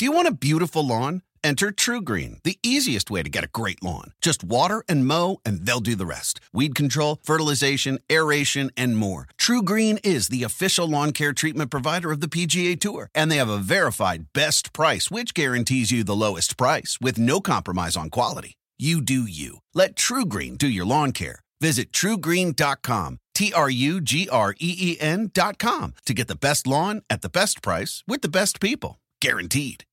Do you want a beautiful lawn? Enter TruGreen, the easiest way to get a great lawn. Just water and mow, and they'll do the rest. Weed control, fertilization, aeration, and more. TruGreen is the official lawn care treatment provider of the PGA Tour, and they have a verified best price, which guarantees you the lowest price with no compromise on quality. You do you. Let TruGreen do your lawn care. Visit TruGreen.com, TruGreen.com, to get the best lawn at the best price with the best people. Guaranteed.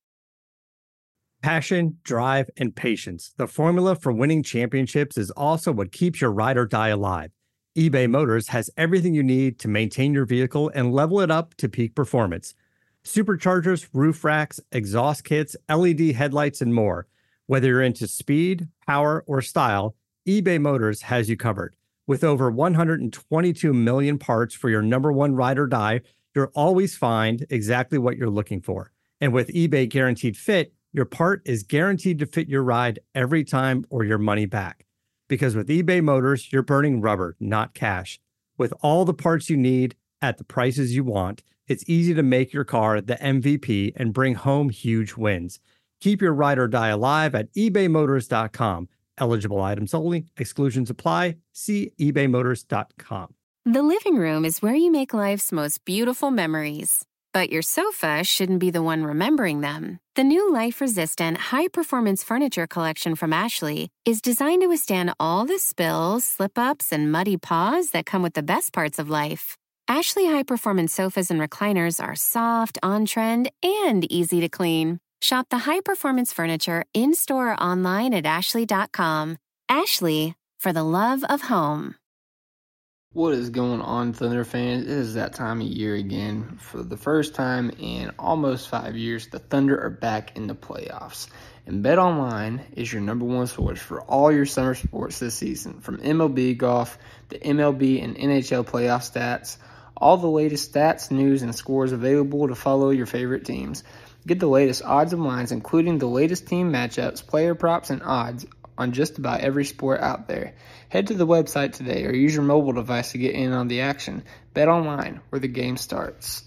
Passion, drive, and patience. The formula for winning championships is also what keeps your ride or die alive. eBay Motors has everything you need to maintain your vehicle and level it up to peak performance. Superchargers, roof racks, exhaust kits, LED headlights, and more. Whether you're into speed, power, or style, eBay Motors has you covered. With over 122 million parts for your number one ride or die, you'll always find exactly what you're looking for. And with eBay Guaranteed Fit, your part is guaranteed to fit your ride every time or your money back. Because with eBay Motors, you're burning rubber, not cash. With all the parts you need at the prices you want, it's easy to make your car the MVP and bring home huge wins. Keep your ride or die alive at ebaymotors.com. Eligible items only. Exclusions apply. See ebaymotors.com. The living room is where you make life's most beautiful memories. But your sofa shouldn't be the one remembering them. The new life-resistant, high-performance furniture collection from Ashley is designed to withstand all the spills, slip-ups, and muddy paws that come with the best parts of life. Ashley high-performance sofas and recliners are soft, on-trend, and easy to clean. Shop the high-performance furniture in-store or online at ashley.com. Ashley, for the love of home. What is going on, Thunder fans? It is that time of year again. For the first time in almost 5 years, the Thunder are back in the playoffs. And BetOnline is your number one source for all your summer sports this season. From MLB golf, the MLB and NHL playoff stats, all the latest stats, news, and scores available to follow your favorite teams. Get the latest odds and lines, including the latest team matchups, player props, and odds on just about every sport out there. Head to the website today or use your mobile device to get in on the action. Bet online, where the game starts.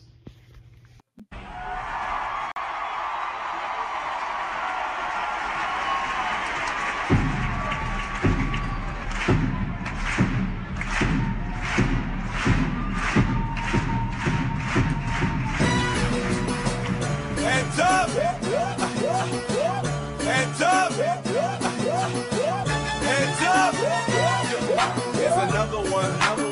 Hands up! Hands up! Hands up! Here's another one,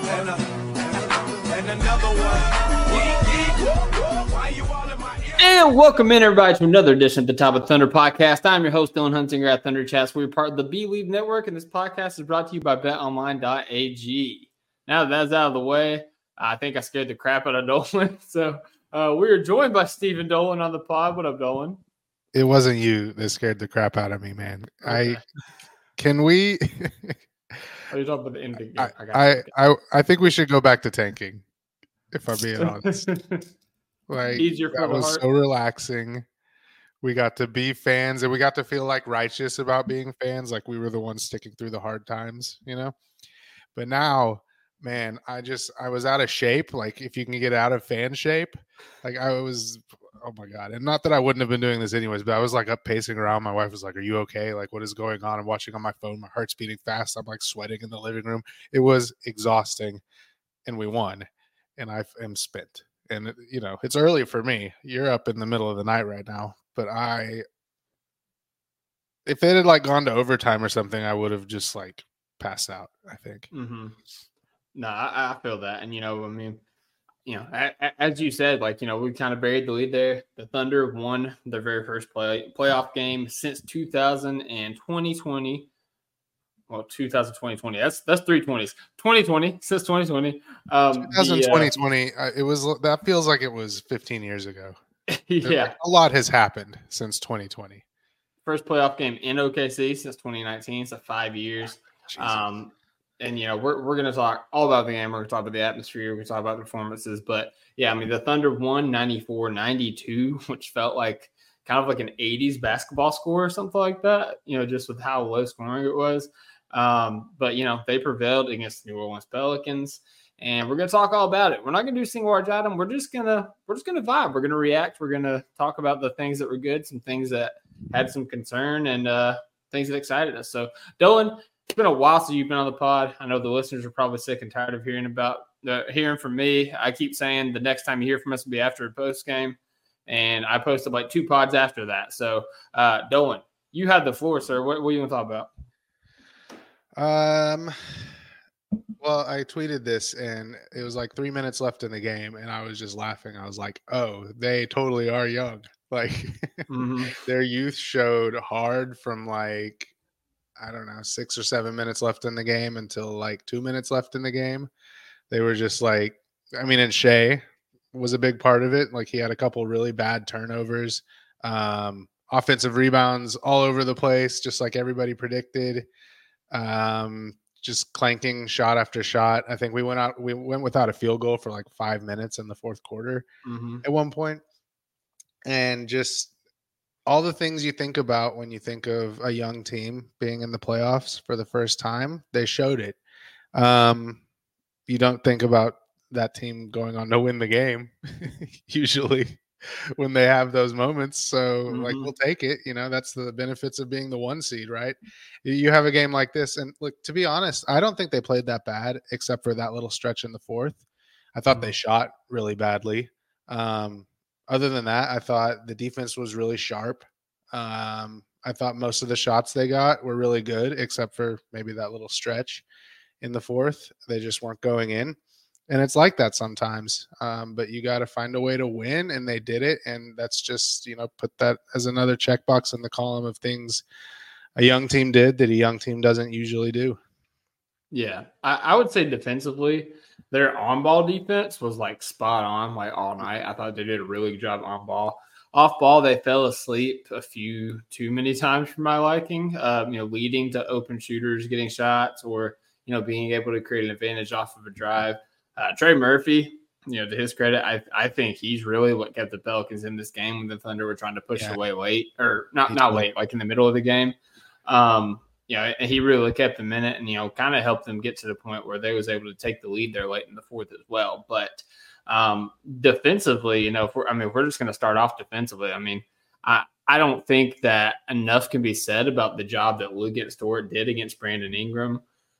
and another one. Why you all in my ear? And welcome in, everybody, to another edition of the Top of Thunder podcast. I'm your host, Dylan Hunsinger at Thunder Chats. We're part of the Believe Network, and this podcast is brought to you by betonline.ag. Now that that's out of the way, I think I scared the crap out of Dolan. So we are joined by Stephen Dolan on the pod. What up, Dolan? It wasn't you that scared the crap out of me, man. Okay. Can we? Are you talking about the ending? I think we should go back to tanking. If I'm being honest, like Easier for that the was heart. so relaxing. We got to be fans, and we got to feel like righteous about being fans, like we were the ones sticking through the hard times, you know. But now, man, I was out of shape. Like if you can get out of fan shape, like I was. Oh my God. And not that I wouldn't have been doing this anyways, but I was like up pacing around. My wife was like, "Are you okay? Like, what is going on?" I'm watching on my phone. My heart's beating fast. I'm like sweating in the living room. It was exhausting, and we won. And I am spent. And, you know, it's early for me. You're up in the middle of the night right now. But if it had like gone to overtime or something, I would have just like passed out, I think. Mm-hmm. No, I feel that. And, I mean, as you said, like, we kind of buried the lead there. The Thunder won their very first playoff game since 2020. Well, 2020. That's 320s. 2020 since 2020. 2020. It was that feels like it was 15 years ago. Yeah, like, a lot has happened since 2020. First playoff game in OKC since 2019. So 5 years. Jesus. And, we're going to talk all about the game. We're going to talk about the atmosphere. We're going to talk about the performances. But, yeah, I mean, the Thunder won 94-92, which felt like kind of like an 80s basketball score or something like that, just with how low scoring it was. But, they prevailed against the New Orleans Pelicans. and we're going to talk all about it. We're not going to do single large item. We're just going to vibe. We're going to react. We're going to talk about the things that were good, some things that had some concern, and things that excited us. So, Dolan, it's been a while since you've been on the pod. I know the listeners are probably sick and tired of hearing from me. I keep saying the next time you hear from us will be after a post game, and I posted like 2 pods after that. So, Dolan, you had the floor, sir. What are you going to talk about? Well, I tweeted this, and it was like 3 minutes left in the game, and I was just laughing. I was like, "Oh, they totally are young." Like their youth showed hard from like, I don't know, 6 or 7 minutes left in the game until like 2 minutes left in the game. They were just like, I mean, and Shea was a big part of it. Like he had a couple really bad turnovers, offensive rebounds all over the place, just like everybody predicted. Just clanking shot after shot. I think we went without a field goal for like 5 minutes in the fourth quarter at one point. And just all the things you think about when you think of a young team being in the playoffs for the first time, they showed it. You don't think about that team going on to win the game usually when they have those moments. So like, we'll take it. You know, that's the benefits of being the 1 seed, right? You have a game like this. And look, to be honest, I don't think they played that bad except for that little stretch in the fourth. I thought they shot really badly. Other than that, I thought the defense was really sharp. I thought most of the shots they got were really good, except for maybe that little stretch in the fourth. They just weren't going in. And it's like that sometimes, but you got to find a way to win, and they did it. And that's just, you know, put that as another checkbox in the column of things a young team did that a young team doesn't usually do. Yeah, I would say defensively, their on-ball defense was like spot on, like all night. I thought they did a really good job on ball. Off ball, they fell asleep a few too many times for my liking. Leading to open shooters getting shots, or being able to create an advantage off of a drive. Trey Murphy, to his credit, I think he's really what kept the Pelicans in this game when the Thunder were trying to push away late, or not late, like in the middle of the game. And he really kept them in it, and kind of helped them get to the point where they was able to take the lead there late in the fourth as well. But defensively, if we're just going to start off defensively. I don't think that enough can be said about the job that Luguentz Dort did against Brandon Ingram.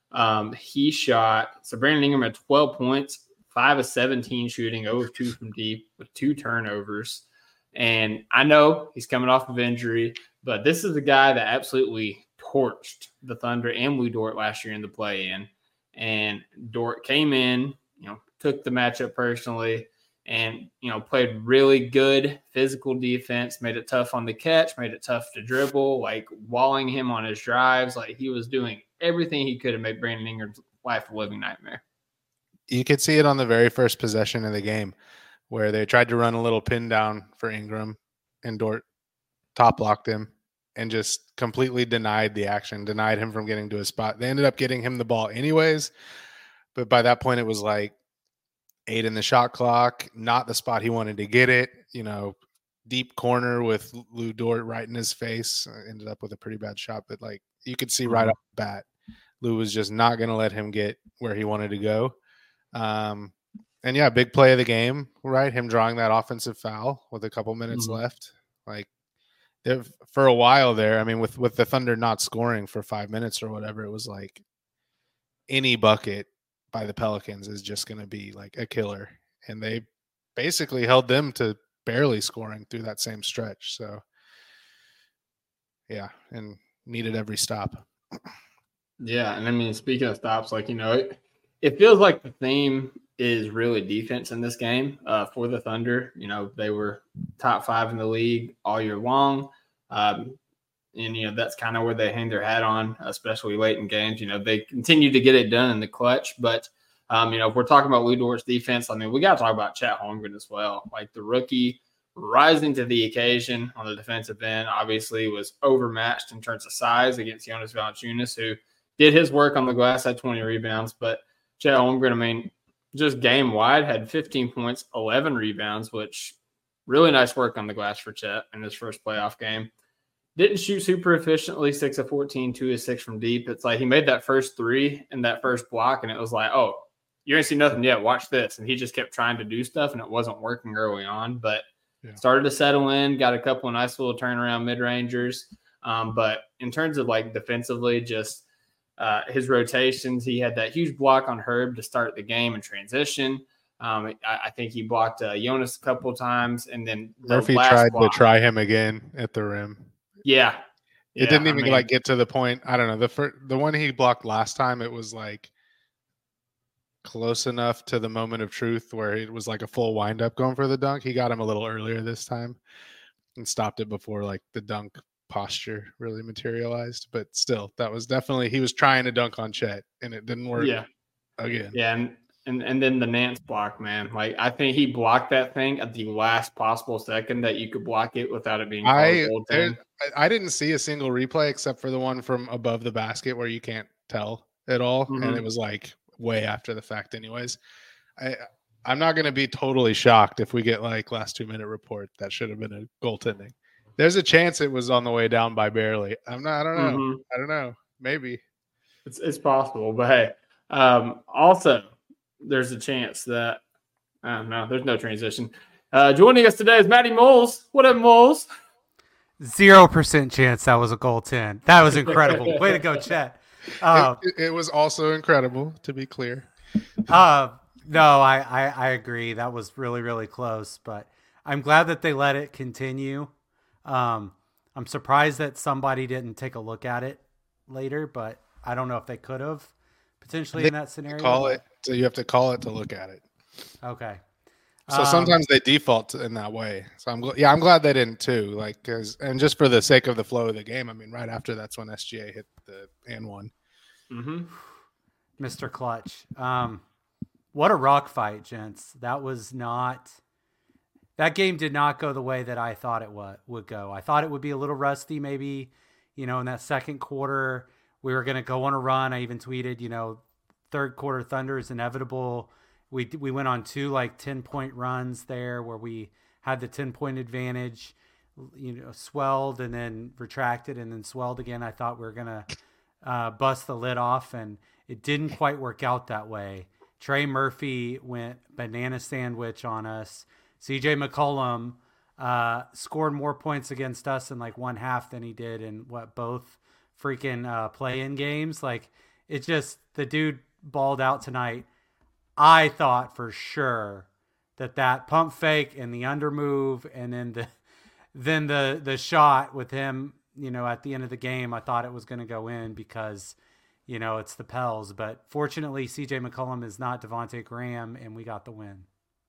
Brandon Ingram had 12 points, 5 of 17 shooting, 0 of 2 from deep with 2 turnovers. And I know he's coming off of injury, but this is a guy that absolutely torched the Thunder and Lu Dort last year in the play-in. And Dort came in, took the matchup personally, and, played really good physical defense, made it tough on the catch, made it tough to dribble, like walling him on his drives. Like he was doing everything he could to make Brandon Ingram's life a living nightmare. You could see it on the very first possession of the game where they tried to run a little pin down for Ingram, and Dort top blocked him and just completely denied the action, denied him from getting to his spot. They ended up getting him the ball anyways, but by that point it was like 8 in the shot clock, not the spot he wanted to get it, deep corner with Lu Dort right in his face. Ended up with a pretty bad shot, but like you could see right off the bat, Lu was just not going to let him get where he wanted to go. And yeah, big play of the game, right? Him drawing that offensive foul with a couple minutes left. Like for a while there, with the Thunder not scoring for 5 minutes or whatever, it was like any bucket by the Pelicans is just going to be like a killer. And they basically held them to barely scoring through that same stretch. So yeah, and needed every stop. Yeah. And speaking of stops, it feels like the theme is really defense in this game for the Thunder. They were top 5 in the league all year long. And that's kind of where they hang their hat on, especially late in games. They continue to get it done in the clutch. But, if we're talking about Lu Dort's defense, we got to talk about Chet Holmgren as well. Like the rookie rising to the occasion on the defensive end, obviously was overmatched in terms of size against Jonas Valanciunas, who did his work on the glass, had 20 rebounds. But Chet Holmgren, just game-wide, had 15 points, 11 rebounds, which really nice work on the glass for Chet in his first playoff game. Didn't shoot super efficiently, 6 of 14, 2 of 6 from deep. It's like he made that first 3 in that first block, and it was like, oh, you're gonna see nothing yet. Watch this. And he just kept trying to do stuff, and it wasn't working early on, but started to settle in. Got a couple of nice little turnaround mid rangers. But in terms of like defensively, just his rotations, he had that huge block on Herb to start the game and transition. I think he blocked Jonas a couple of times, and then Murphy tried to try him again at the rim. Yeah. It didn't even like get to the point. I don't know. The one he blocked last time, it was like close enough to the moment of truth where it was like a full windup going for the dunk. He got him a little earlier this time and stopped it before like the dunk posture really materialized. But still, that was definitely, he was trying to dunk on Chet and it didn't work again. Yeah. And then the Nance block, man. Like, I think he blocked that thing at the last possible second that you could block it without it being called. I didn't see a single replay except for the one from above the basket where you can't tell at all. Mm-hmm. And it was like way after the fact anyways. I'm not going to be totally shocked if we get like last 2-minute report that should have been a goaltending. There's a chance it was on the way down by barely. I don't know. Mm-hmm. I don't know. Maybe. It's possible. But hey, also, there's a chance that no, there's no transition. Joining us today is Matty Moles. What up, Moles? 0% chance that was a goaltend. That was incredible. Way to go, Chet. It was also incredible, to be clear. No, I agree. That was really, really close, but I'm glad that they let it continue. I'm surprised that somebody didn't take a look at it later, but I don't know if they could have potentially in that scenario. So you have to call it to look at it. Okay. So sometimes they default in that way. So I'm glad they didn't too. Like, and just for the sake of the flow of the game. I mean, right after that's when SGA hit the and one. Mm-hmm. Mr. Clutch. What a rock fight, gents. That game did not go the way that I thought it would go. I thought it would be a little rusty, maybe, in that second quarter. We were going to go on a run. I even tweeted, third quarter Thunder is inevitable. We went on 2 10-point runs there where we had the 10-point advantage, swelled and then retracted and then swelled again. I thought we were going to bust the lid off, and it didn't quite work out that way. Trey Murphy went banana sandwich on us. CJ McCollum scored more points against us in one half than he did in both freaking play-in games. The dude balled out tonight. I thought for sure that pump fake and the under move and then the shot with him, at the end of the game, I thought it was going to go in because, it's the Pels. But fortunately, CJ McCollum is not Devontae Graham, and we got the win.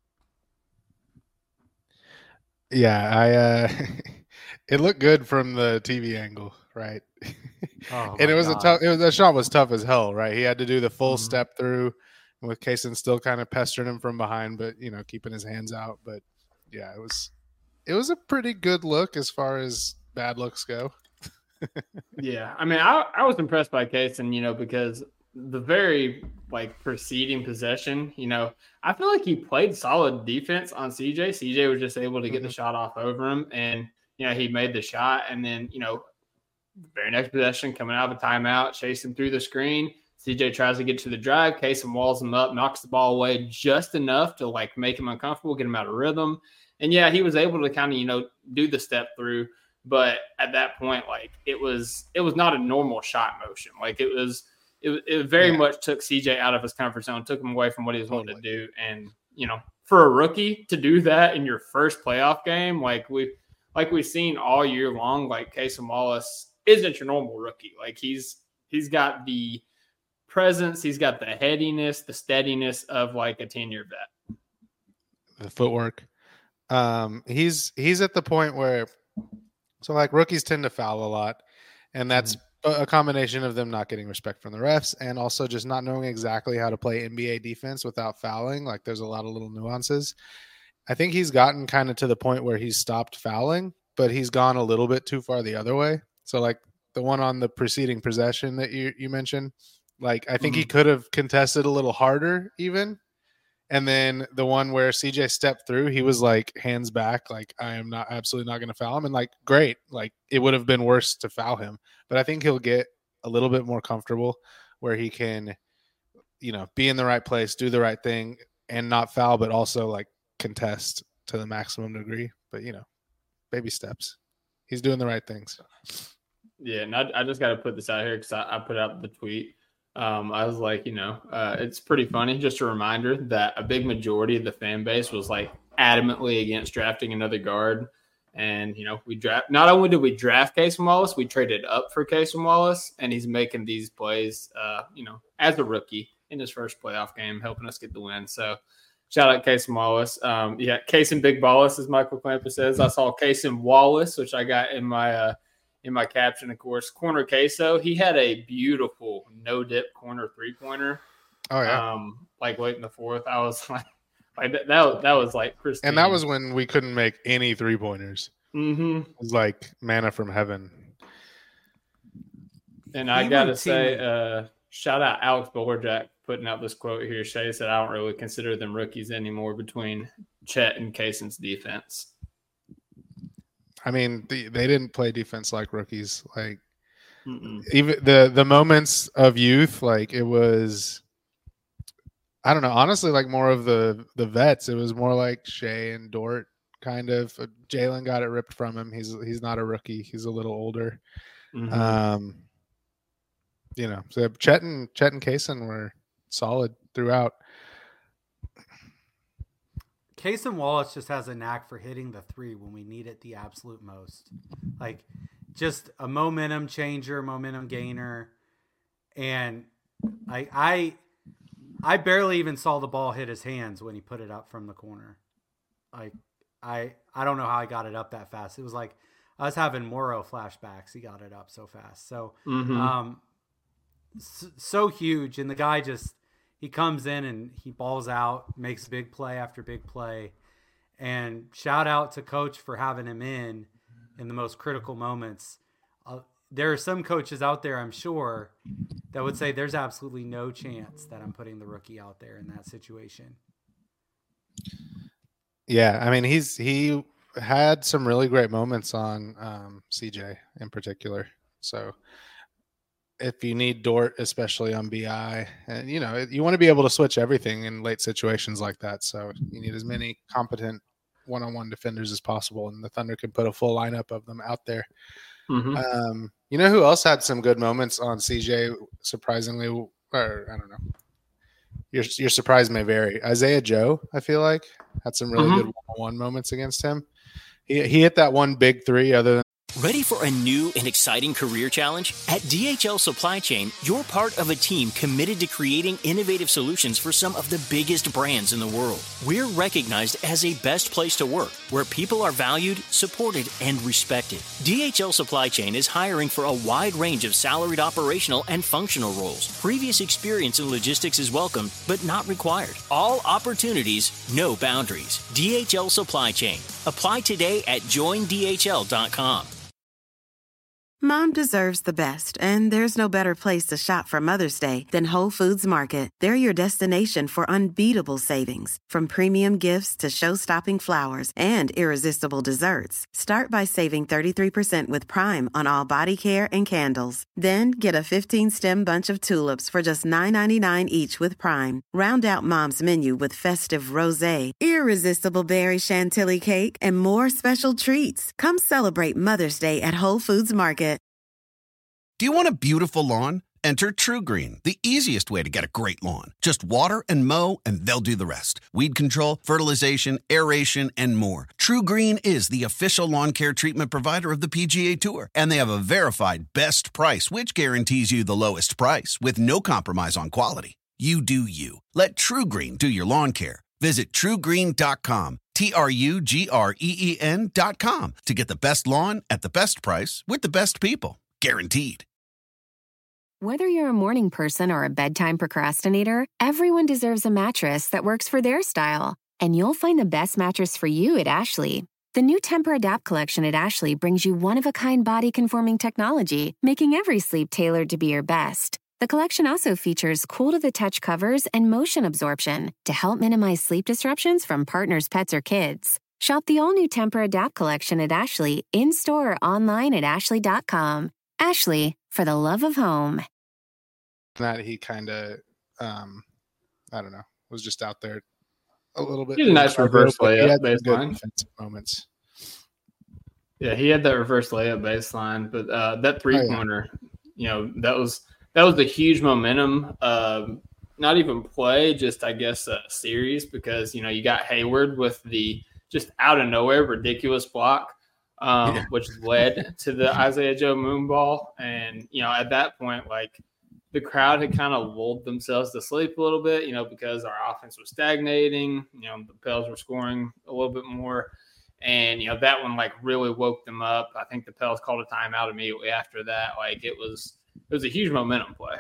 Yeah, it looked good from the TV angle, right? Oh, and it was the shot was tough as hell, right? He had to do the full step through with Kaysen still kind of pestering him from behind, but keeping his hands out. But yeah, it was a pretty good look as far as bad looks go. Yeah, I mean, I was impressed by Kaysen, because the very preceding possession, I feel like he played solid defense on CJ. CJ was just able to get the shot off over him, and he made the shot, and then the very next possession, coming out of a timeout, chasing through the screen. CJ tries to get to the drive. Kaysen walls him up, knocks the ball away just enough to make him uncomfortable, get him out of rhythm. And yeah, he was able to kind of, do the step through. But at that point, it was not a normal shot motion. It very much took CJ out of his comfort zone, took him away from what he was wanting to do. And, for a rookie to do that in your first playoff game, we've seen all year long, Kaysen Wallace isn't your normal rookie. He's got the presence, he's got the headiness, the steadiness of a 10-year vet. The footwork. He's at the point where rookies tend to foul a lot, and that's a combination of them not getting respect from the refs and also just not knowing exactly how to play NBA defense without fouling. There's a lot of little nuances. I think he's gotten kind of to the point where he's stopped fouling, but he's gone a little bit too far the other way. So the one on the preceding possession that you mentioned, I think he could have contested a little harder even. And then the one where CJ stepped through, he was hands back, I am absolutely not going to foul him. And great, it would have been worse to foul him. But I think he'll get a little bit more comfortable where he can, be in the right place, do the right thing, and not foul, but also like contest to the maximum degree. But baby steps. He's doing the right things. Yeah, and I just got to put this out here because I put out the tweet. I was like, it's pretty funny. Just a reminder that a big majority of the fan base was like adamantly against drafting another guard. And, not only did we draft Cason Wallace, we traded up for Cason Wallace, and he's making these plays, as a rookie in his first playoff game, helping us get the win. So shout out Cason Wallace. Cason Big Wallace, as Michael Clamper says. I saw Cason Wallace, which I got in my caption, of course. Corner Queso. He had a beautiful no-dip corner three-pointer. Oh, yeah. Late in the fourth. I was like that was like pristine. And that was when we couldn't make any 3-pointers. Mm-hmm. It was like manna from heaven. And I got to say, shout out Alex Bowerjack putting out this quote here. Shay said, I don't really consider them rookies anymore between Chet and Cason's defense. I mean, they didn't play defense like rookies. Like, even the moments of youth, like it was, I don't know, honestly, like more of the vets. It was more like Shea and Dort kind of. Jalen got it ripped from him. He's not a rookie. He's a little older. Mm-hmm. So Chet and Cason were solid throughout. Cason Wallace just has a knack for hitting the three when we need it the absolute most. Like, just a momentum changer, momentum gainer. And I barely even saw the ball hit his hands when he put it up from the corner. Like, I don't know how I got it up that fast. It was like I was having Morrow flashbacks. He got it up so fast. So, so huge. And the guy he comes in and he balls out, makes big play after big play. And shout out to Coach for having him in the most critical moments. There are some coaches out there, I'm sure, that would say there's absolutely no chance that I'm putting the rookie out there in that situation. Yeah, I mean, he had some really great moments on CJ in particular. So if you need Dort, especially on BI, and you want to be able to switch everything in late situations like that. So you need as many competent one-on-one defenders as possible, and the Thunder can put a full lineup of them out there. Mm-hmm. Who else had some good moments on CJ? Surprisingly, or I don't know. Your surprise may vary. Isaiah Joe, I feel like, had some really good one-on-one moments against him. He hit that one big three. Other than Ready for a new and exciting career challenge? At DHL Supply Chain, you're part of a team committed to creating innovative solutions for some of the biggest brands in the world. We're recognized as a best place to work, where people are valued, supported, and respected. DHL Supply Chain is hiring for a wide range of salaried operational and functional roles. Previous experience in logistics is welcome, but not required. All opportunities, no boundaries. DHL Supply Chain. Apply today at joindhl.com. Mom deserves the best, and there's no better place to shop for Mother's Day than Whole Foods Market. They're your destination for unbeatable savings, from premium gifts to show-stopping flowers and irresistible desserts. Start by saving 33% with Prime on all body care and candles. Then get a 15-stem bunch of tulips for just $9.99 each with Prime. Round out Mom's menu with festive rosé, irresistible berry chantilly cake, and more special treats. Come celebrate Mother's Day at Whole Foods Market. Do you want a beautiful lawn? Enter TruGreen, the easiest way to get a great lawn. Just water and mow, and they'll do the rest. Weed control, fertilization, aeration, and more. TruGreen is the official lawn care treatment provider of the PGA Tour, and they have a verified best price, which guarantees you the lowest price with no compromise on quality. You do you. Let TruGreen do your lawn care. Visit TruGreen.com, TruGreen.com, to get the best lawn at the best price with the best people. Guaranteed. Whether you're a morning person or a bedtime procrastinator, everyone deserves a mattress that works for their style. And you'll find the best mattress for you at Ashley. The new Temper-Adapt collection at Ashley brings you one-of-a-kind body-conforming technology, making every sleep tailored to be your best. The collection also features cool-to-the-touch covers and motion absorption to help minimize sleep disruptions from partners, pets, or kids. Shop the all-new Temper-Adapt collection at Ashley, in-store or online at ashley.com. Ashley, for the love of home. That he kind of I don't know, was just out there a little bit. He's a nice reverse layup He had some good baseline. defensive moments. Yeah, he had that reverse layup baseline, but that 3-pointer, that was a huge momentum. Not even play, just I guess a series, because you got Hayward with the just out of nowhere ridiculous block, which led to the Isaiah Joe Moonball, and at that point, like, the crowd had kind of lulled themselves to sleep a little bit, because our offense was stagnating. The Pels were scoring a little bit more. And, that one, like, really woke them up. I think the Pels called a timeout immediately after that. Like, it was a huge momentum play.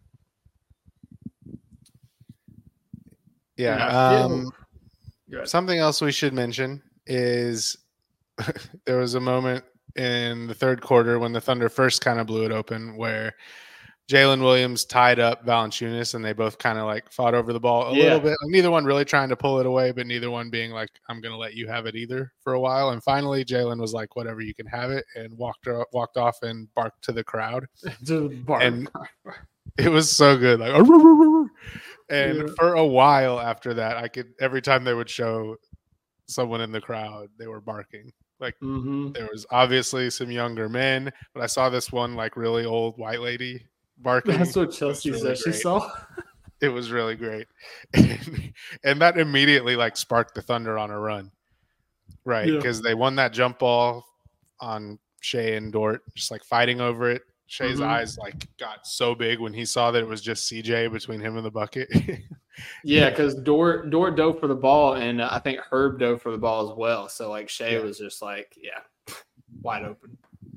Yeah. Something else we should mention is there was a moment in the third quarter when the Thunder first kind of blew it open where Jalen Williams tied up Valanciunas, and they both kind of like fought over the ball a little bit. Like, neither one really trying to pull it away, but neither one being like, I'm going to let you have it either for a while. And finally, Jalen was like, whatever, you can have it, and walked off and barked to the crowd. And it was so good. Like, and for a while after that, every time they would show someone in the crowd, they were barking. Like, there was obviously some younger men, but I saw this one like really old white lady barking. That's what Chelsea said she saw. It was really great. And that immediately like sparked the Thunder on a run. Right. Because they won that jump ball on Shea and Dort, just like fighting over it. Shea's eyes like got so big when he saw that it was just CJ between him and the bucket. Yeah, because Dort dove for the ball, and I think Herb dove for the ball as well. So like Shea was just like, wide open.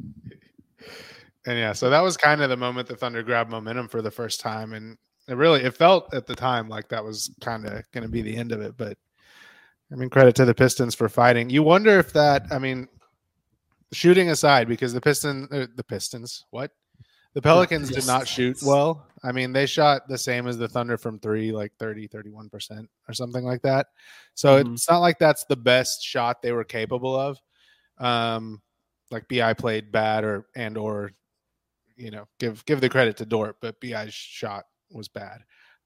And so that was kind of the moment the Thunder grabbed momentum for the first time. And it felt at the time like that was kind of going to be the end of it. But I mean, credit to the Pistons for fighting. You wonder if shooting aside, because the Pelicans did not shoot well. I mean, they shot the same as the Thunder from three, like 30-31% or something like that. So it's not like that's the best shot they were capable of. Like BI played bad or give the credit to Dort, but BI's shot was bad.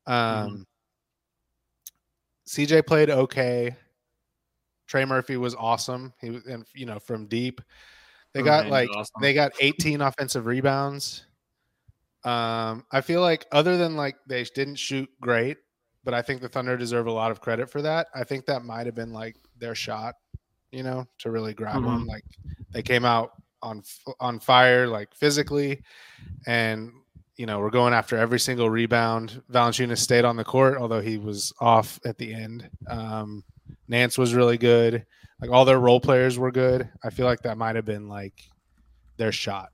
CJ played okay. Trey Murphy was awesome. He was, from deep. They got 18 offensive rebounds. I feel like other than like they didn't shoot great, but I think the Thunder deserve a lot of credit for that. I think that might have been like their shot, to really grab one. Like they came out on fire, like physically, and we're going after every single rebound. Valanciunas stayed on the court, although he was off at the end. Nance was really good. Like all their role players were good. I feel like that might have been like their shot.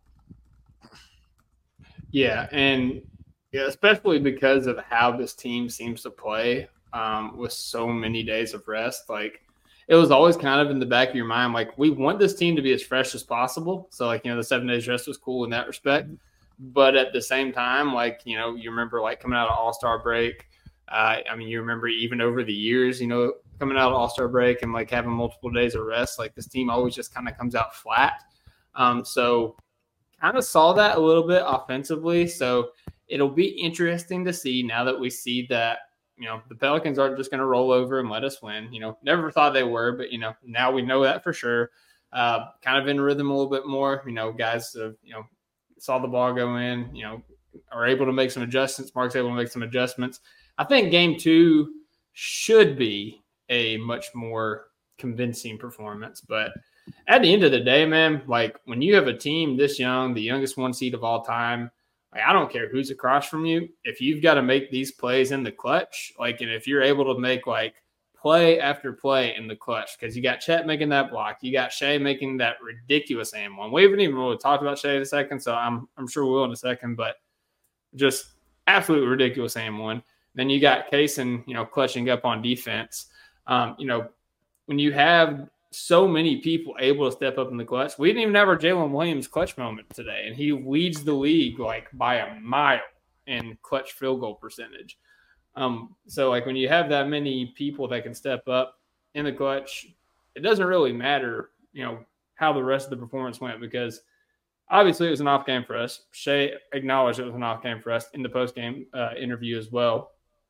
Yeah, and especially because of how this team seems to play with so many days of rest. Like it was always kind of in the back of your mind, like we want this team to be as fresh as possible. So like, the 7 days rest was cool in that respect. But at the same time, like, you remember like coming out of All-Star break. You remember even over the years, coming out of All-Star break and like having multiple days of rest, like this team always just kind of comes out flat. So kind of saw that a little bit offensively. So it'll be interesting to see now that we see that, the Pelicans aren't just going to roll over and let us win. Never thought they were, but, now we know that for sure. Kind of in rhythm a little bit more, guys have, saw the ball go in, are able to make some adjustments. Mark's able to make some adjustments. I think game 2 should be a much more convincing performance. But at the end of the day, man, like when you have a team this young, the youngest 1 seed of all time, like I don't care who's across from you. If you've got to make these plays in the clutch, like, and if you're able to make like play after play in the clutch, because you got Chet making that block, you got Shea making that ridiculous and one. We haven't even really talked about Shea in a second, so I'm sure we will in a second, but just absolutely ridiculous and one. Then you got Kaysen, clutching up on defense. When you have so many people able to step up in the clutch, we didn't even have our Jalen Williams clutch moment today, and he leads the league like by a mile in clutch field goal percentage. So like when you have that many people that can step up in the clutch, it doesn't really matter, how the rest of the performance went, because obviously it was an off game for us. Shea acknowledged it was an off game for us in the post game interview as well.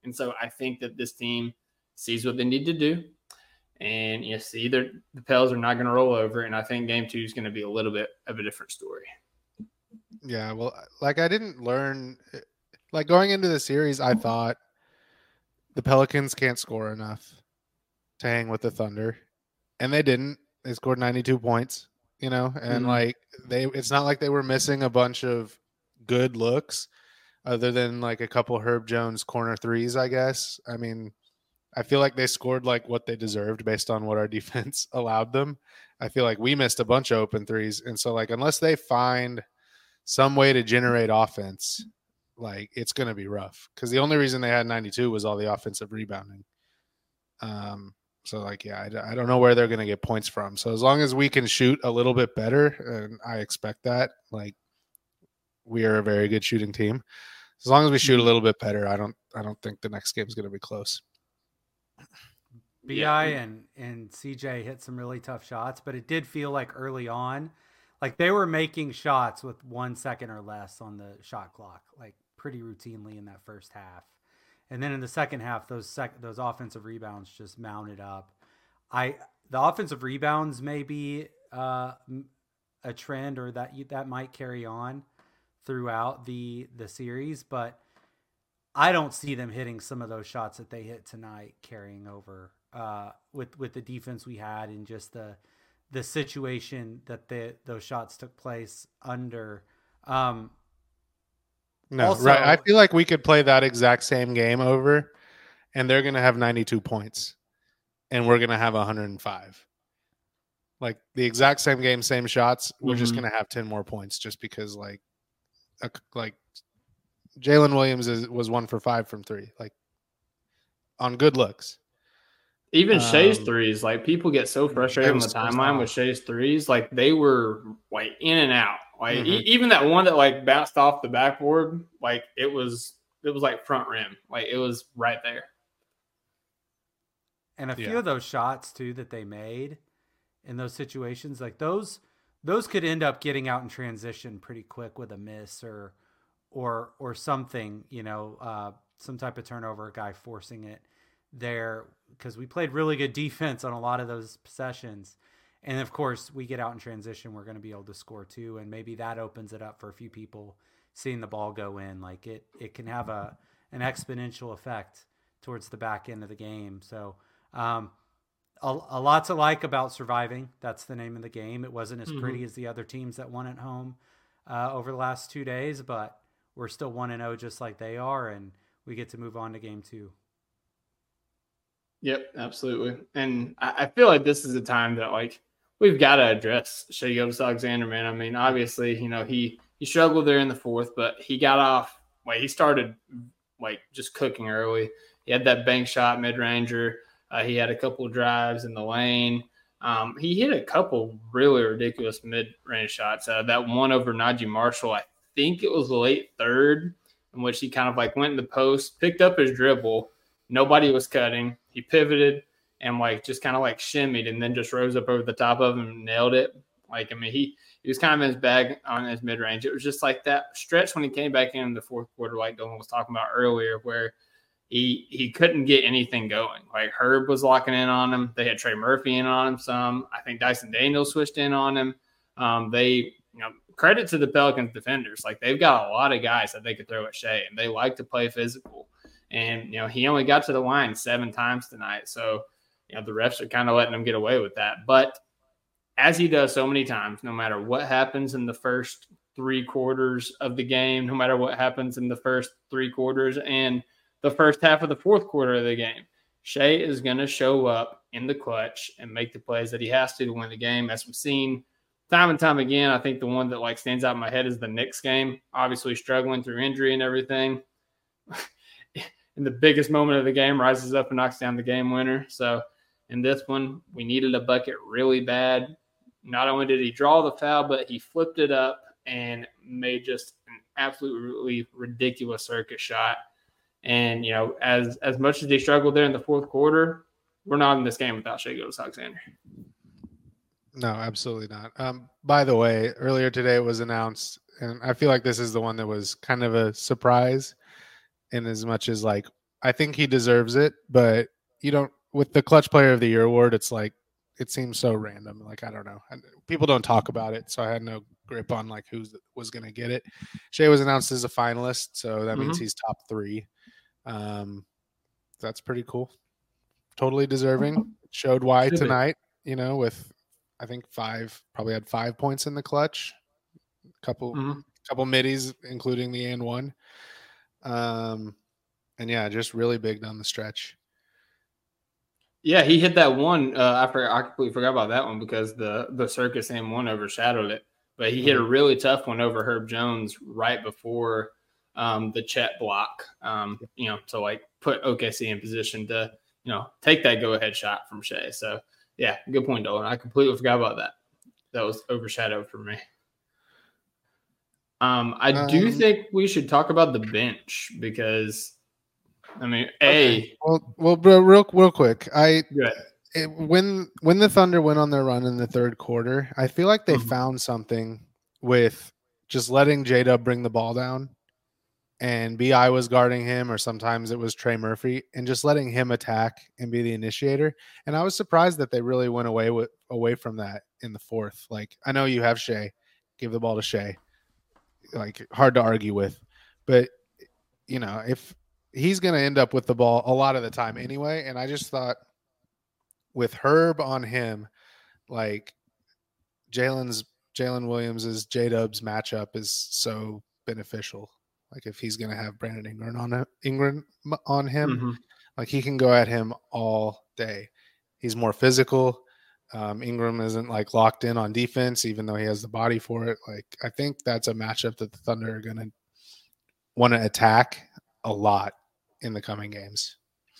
And so I think that this team sees what they need to do. And you see, the Pels are not going to roll over. And I think game 2 is going to be a little bit of a different story. Yeah, well, like I didn't learn, like going into the series, I thought the Pelicans can't score enough to hang with the Thunder. And they didn't. They scored 92 points, and like it's not like they were missing a bunch of good looks other than like a couple Herb Jones corner threes, I guess. I mean, I feel like they scored like what they deserved based on what our defense allowed them. I feel like we missed a bunch of open threes. And so like, unless they find some way to generate offense, like it's going to be rough, because the only reason they had 92 was all the offensive rebounding. So like, yeah, I don't know where they're going to get points from. So as long as we can shoot a little bit better, and I expect that, like we are a very good shooting team. As long as we shoot a little bit better, I don't think the next game is going to be close. BI and CJ hit some really tough shots, but it did feel like early on, like they were making shots with 1 second or less on the shot clock, like pretty routinely in that first half. And then in the second half, those offensive rebounds just mounted up. The offensive rebounds may be a trend, or that might carry on throughout the series, but I don't see them hitting some of those shots that they hit tonight carrying over with the defense we had, and just the situation that those shots took place under. No, also, right. I feel like we could play that exact same game over, and they're going to have 92 points, and we're going to have 105. Like the exact same game, same shots. We're just going to have 10 more points, just because like Jalen Williams was 1 for 5 from 3, like on good looks. Even Shea's threes, like people get so frustrated on the timeline with Shea's threes, like they were like in and out. Like even that one that like bounced off the backboard, like it was like front rim, like it was right there. And a few of those shots too that they made in those situations, like those could end up getting out in transition pretty quick with a miss or something, some type of turnover, a guy forcing it there, because we played really good defense on a lot of those possessions. And of course, we get out in transition, we're going to be able to score too. And maybe that opens it up for a few people seeing the ball go in. Like it can have an exponential effect towards the back end of the game. So a lot to like about surviving. That's the name of the game. It wasn't as pretty as the other teams that won at home over the last 2 days, but we're still 1-0 just like they are. And we get to move on to game 2. Yep, absolutely. And I feel like this is a time that like we've got to address Shai Gilgeous-Alexander, man. I mean, obviously, he struggled there in the fourth, but he got off. Like he started like just cooking early. He had that bank shot mid-ranger. He had a couple of drives in the lane. He hit a couple really ridiculous mid-range shots. That one over Najee Marshall, I think it was the late third, in which he kind of like went in the post, picked up his dribble. Nobody was cutting. He pivoted and like just kind of like shimmied and then just rose up over the top of him and nailed it. Like, I mean, he was kind of in his bag on his mid-range. It was just like that stretch when he came back in the fourth quarter, like Dylan was talking about earlier, where he couldn't get anything going. Like Herb was locking in on him. They had Trey Murphy in on him some. I think Dyson Daniels switched in on him. Credit to the Pelicans defenders. Like they've got a lot of guys that they could throw at Shai, and they like to play physical. And, he only got to the line 7 times tonight. So, the refs are kind of letting him get away with that. But as he does so many times, no matter what happens in the first 3 quarters of the game, no matter what happens in the first 3 quarters and the first half of the fourth quarter of the game, Shai is going to show up in the clutch and make the plays that he has to win the game. As we've seen time and time again, I think the one that like stands out in my head is the Knicks game, obviously struggling through injury and everything. In the biggest moment of the game, rises up and knocks down the game winner. So in this one, we needed a bucket really bad. Not only did he draw the foul, but he flipped it up and made just an absolutely ridiculous circus shot. And, as much as he struggled there in the fourth quarter, we're not in this game without Shai Gilgeous-Alexander. No, absolutely not. By the way, earlier today it was announced, and I feel like this is the one that was kind of a surprise, in as much as like I think he deserves it, but you don't with the Clutch Player of the Year award. It's like it seems so random. Like I don't know. People don't talk about it, so I had no grip on like who was going to get it. Shea was announced as a finalist, so that means he's top 3. That's pretty cool. Totally deserving. Showed why tonight. You know, with I think probably had 5 points in the clutch. Couple middies, including the and one. And yeah, just really big down the stretch. Yeah, he hit that one. I completely forgot about that one because the Circus and one overshadowed it. But he hit a really tough one over Herb Jones right before the Chet block. To like put OKC in position to take that go ahead shot from Shea. So yeah, good point, Dolan. I completely forgot about that. That was overshadowed for me. I do think we should talk about the bench because, I mean, well, bro, real quick, when the Thunder went on their run in the third quarter, I feel like they found something with just letting J-Dub bring the ball down, and BI was guarding him, or sometimes it was Trey Murphy, and just letting him attack and be the initiator. And I was surprised that they really went away from that in the fourth. Like, I know you have Shea, give the ball to Shea. Like, hard to argue with, but if he's going to end up with the ball a lot of the time anyway. And I just thought with Herb on him, like Jalen Williams' J-Dub's matchup is so beneficial. Like if he's going to have Brandon Ingram on him, like he can go at him all day. He's more physical. Ingram isn't like locked in on defense, even though he has the body for it. Like I think that's a matchup that the Thunder are going to want to attack a lot in the coming games.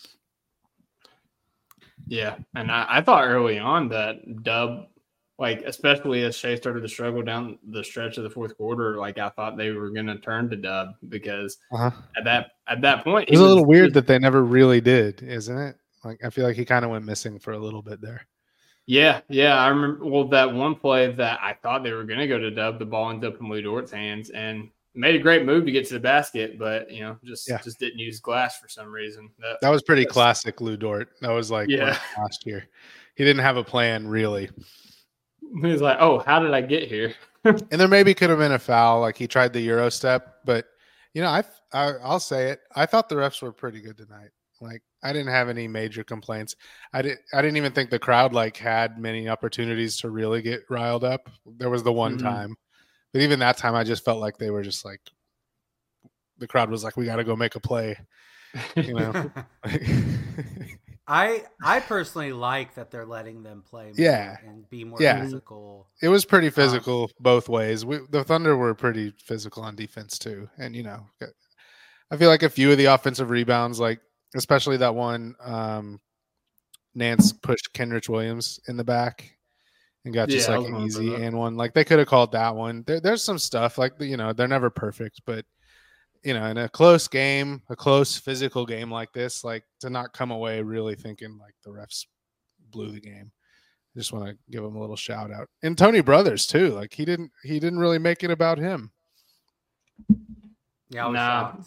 Yeah, and I thought early on that Dub, like especially as Shea started to struggle down the stretch of the fourth quarter, like I thought they were going to turn to Dub because at that point it was a little weird that they never really did, isn't it? Like I feel like he kind of went missing for a little bit there. Yeah, I remember. Well, that one play that I thought they were going to go to Dub, the ball ended up in Lou Dort's hands, and made a great move to get to the basket, but just didn't use glass for some reason. That was pretty classic Lou Dort. That was like last year. He didn't have a plan really. He was like, "Oh, how did I get here?" And there maybe could have been a foul. Like he tried the Euro step, but I'll say it. I thought the refs were pretty good tonight. Like I didn't have any major complaints. I didn't even think the crowd like had many opportunities to really get riled up. There was the one time, but even that time, I just felt like they were just like the crowd was like, "We got to go make a play," I personally like that they're letting them play more and be more physical. It was pretty physical both ways. The Thunder were pretty physical on defense too, and I feel like a few of the offensive rebounds, like especially that one, Nance pushed Kenrich Williams in the back and got just like an easy and one. Like they could have called that one. There's some stuff like they're never perfect, but in a close game, a close physical game like this, like to not come away really thinking like the refs blew the game. I just want to give him a little shout out. And Tony Brothers too. Like he didn't really make it about him. Yeah, I was shocked.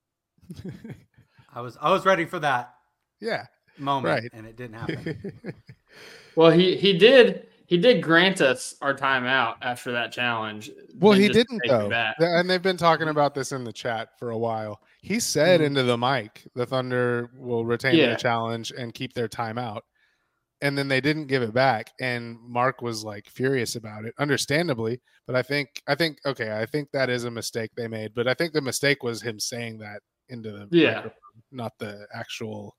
I was ready for that. Yeah. Moment, and it didn't happen. Well, he did grant us our timeout after that challenge. Well, he didn't though, and they've been talking about this in the chat for a while. He said into the mic, the Thunder will retain their challenge and keep their timeout, and then they didn't give it back. And Mark was like furious about it, understandably. But I think that is a mistake they made. But I think the mistake was him saying that into the microphone, not the actual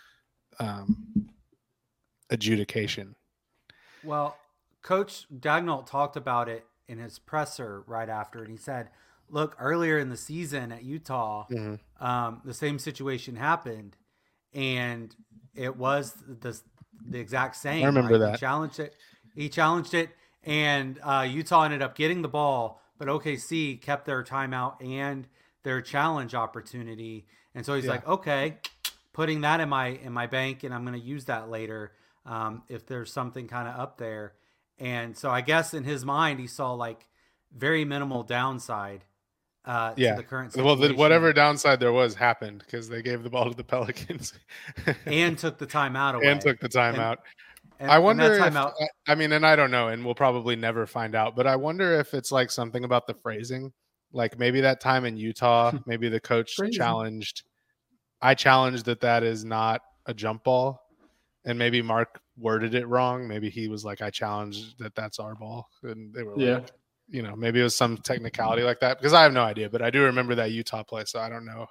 adjudication. Well, Coach Daigneault talked about it in his presser right after, and he said, look, earlier in the season at Utah, the same situation happened, and it was the exact same. I remember that. He challenged it, and Utah ended up getting the ball, but OKC kept their timeout and their challenge opportunity. And so he's like, okay, putting that in my bank, and I'm going to use that later if there's something kind of up there. And so I guess in his mind, he saw like very minimal downside to the current Well, situation. whatever downside there was happened because they gave the ball to the Pelicans and took the timeout away. And took the timeout. And I wonder if, timeout, I mean, and I don't know, and we'll probably never find out, but I wonder if it's like something about the phrasing. Like maybe that time in Utah, maybe the coach challenged that is not a jump ball. And maybe Mark worded it wrong. Maybe he was like, I challenged that that's our ball. And they were like, you know, maybe it was some technicality like that because I have no idea, but I do remember that Utah play. So I don't know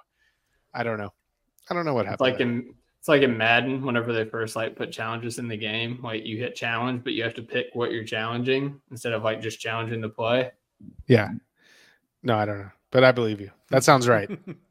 what happened. It's like in Madden, whenever they first like put challenges in the game, like you hit challenge, but you have to pick what you're challenging instead of like just challenging the play. Yeah. No, I don't know, but I believe you. That sounds right.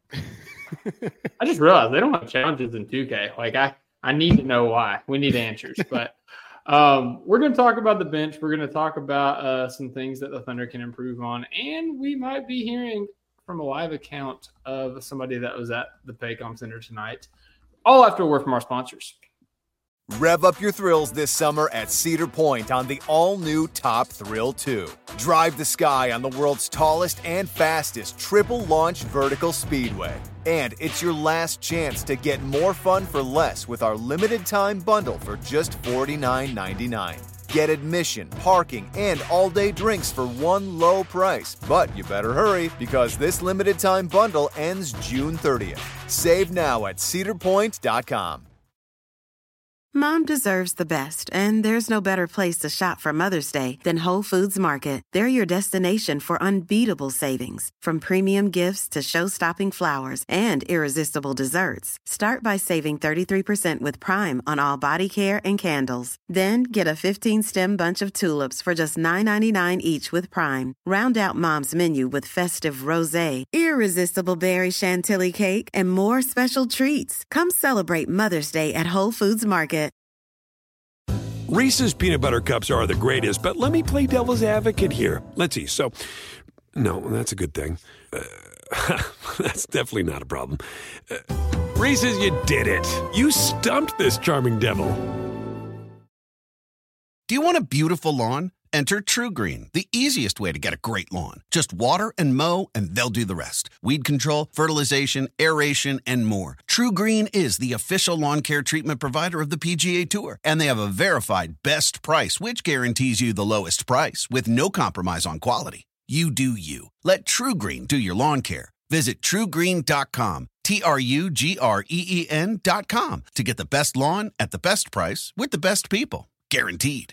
I just realized they don't have challenges in 2K. Like I need to know why. We need answers, but we're going to talk about the bench. We're going to talk about some things that the Thunder can improve on, and we might be hearing from a live account of somebody that was at the Paycom Center tonight. All after a word from our sponsors. Rev up your thrills this summer at Cedar Point on the all-new Top Thrill 2. Drive the sky on the world's tallest and fastest triple-launch vertical speedway. And it's your last chance to get more fun for less with our limited-time bundle for just $49.99. Get admission, parking, and all-day drinks for one low price. But you better hurry because this limited-time bundle ends June 30th. Save now at cedarpoint.com. Mom deserves the best, and there's no better place to shop for Mother's Day than Whole Foods Market. They're your destination for unbeatable savings, from premium gifts to show-stopping flowers and irresistible desserts. Start by saving 33% with Prime on all body care and candles. Then get a 15-stem bunch of tulips for just $9.99 each with Prime. Round out Mom's menu with festive rosé, irresistible berry chantilly cake, and more special treats. Come celebrate Mother's Day at Whole Foods Market. Reese's peanut butter cups are the greatest, but let me play devil's advocate here. Let's see. So, no, that's a good thing. That's definitely not a problem. Reese's, you did it. You stumped this charming devil. Do you want a beautiful lawn? Enter TruGreen, the easiest way to get a great lawn. Just water and mow, and they'll do the rest. Weed control, fertilization, aeration, and more. TruGreen is the official lawn care treatment provider of the PGA Tour, and they have a verified best price, which guarantees you the lowest price with no compromise on quality. You do you. Let TruGreen do your lawn care. Visit TruGreen.com, TruGreen.com, to get the best lawn at the best price with the best people. Guaranteed.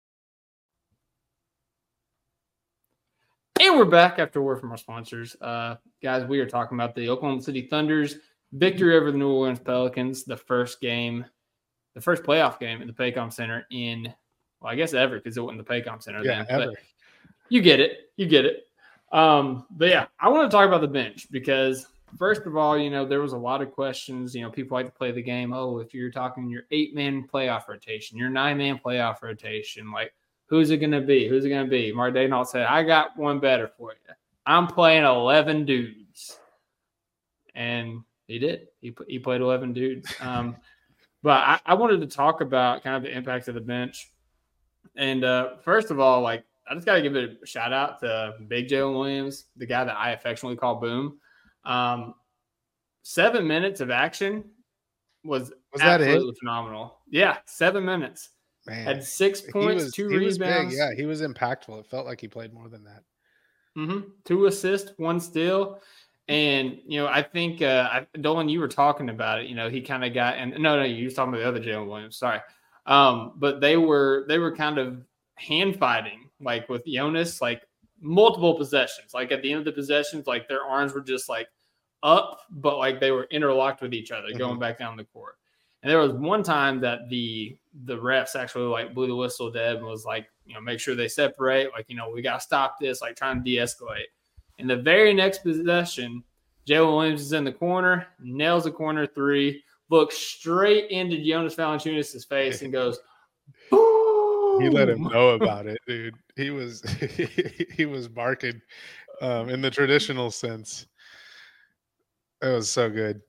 And we're back after a word from our sponsors. Guys, we are talking about the Oklahoma City Thunder's victory over the New Orleans Pelicans, the first playoff game at the Paycom Center in, well, I guess ever, because it wasn't the Paycom Center then. Ever. But you get it. But yeah, I want to talk about the bench because, first of all, there was a lot of questions. People like to play the game. Oh, if you're talking your 8-man playoff rotation, your 9-man playoff rotation, like, who's it going to be? Mark Daigneault said, I got one better for you. I'm playing 11 dudes. And he did. He played 11 dudes. But I wanted to talk about kind of the impact of the bench. And first of all, I just got to give it a shout out to Big Jalen Williams, the guy that I affectionately call Boom. 7 minutes of action was absolutely phenomenal. Yeah, 7 minutes. Man, had 6 points, 2 rebounds. Big. Yeah, he was impactful. It felt like he played more than that. 2 assists, 1 steal. And, I think, Dolan, you were talking about it. He kind of got – and no, you were talking about the other Jalen Williams. Sorry. But they were kind of hand fighting, with Jonas, multiple possessions. At the end of the possessions, their arms were just, up, but, they were interlocked with each other going back down the court. And there was one time that the refs actually blew the whistle dead and was make sure they separate. We got to stop this, trying to de-escalate. In the very next possession, Jalen Williams is in the corner, nails a corner 3, looks straight into Jonas Valanciunas' face and goes, boom! He let him know about it, dude. He was he was barking in the traditional sense. It was so good.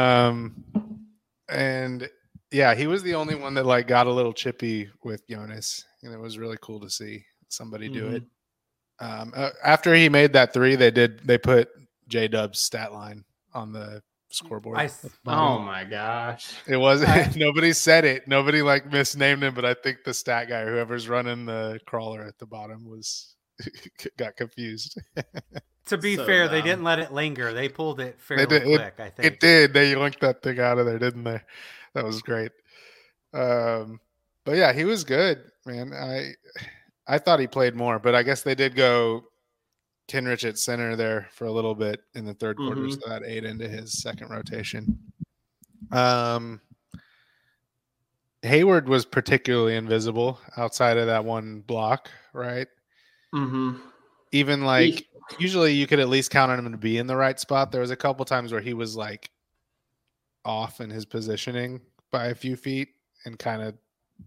And yeah, he was the only one that got a little chippy with Jonas, and it was really cool to see somebody do it. After he made that 3, they put J-Dub's stat line on the scoreboard. Oh my gosh. It wasn't nobody said it. Nobody like misnamed him, but I think the stat guy, whoever's running the crawler at the bottom, got confused. To be So fair, dumb. they didn't let it linger. They pulled it fairly quick, I think. It did. They yanked that thing out of there, didn't they? That was great. But yeah, he was good, man. I thought he played more, but I guess they did go Kinrich at center there for a little bit in the third quarter, so that ate into his second rotation. Hayward was particularly invisible outside of that one block, right? Mm-hmm. Even like usually you could at least count on him to be in the right spot. There was a couple times where he was like off in his positioning by a few feet and kind of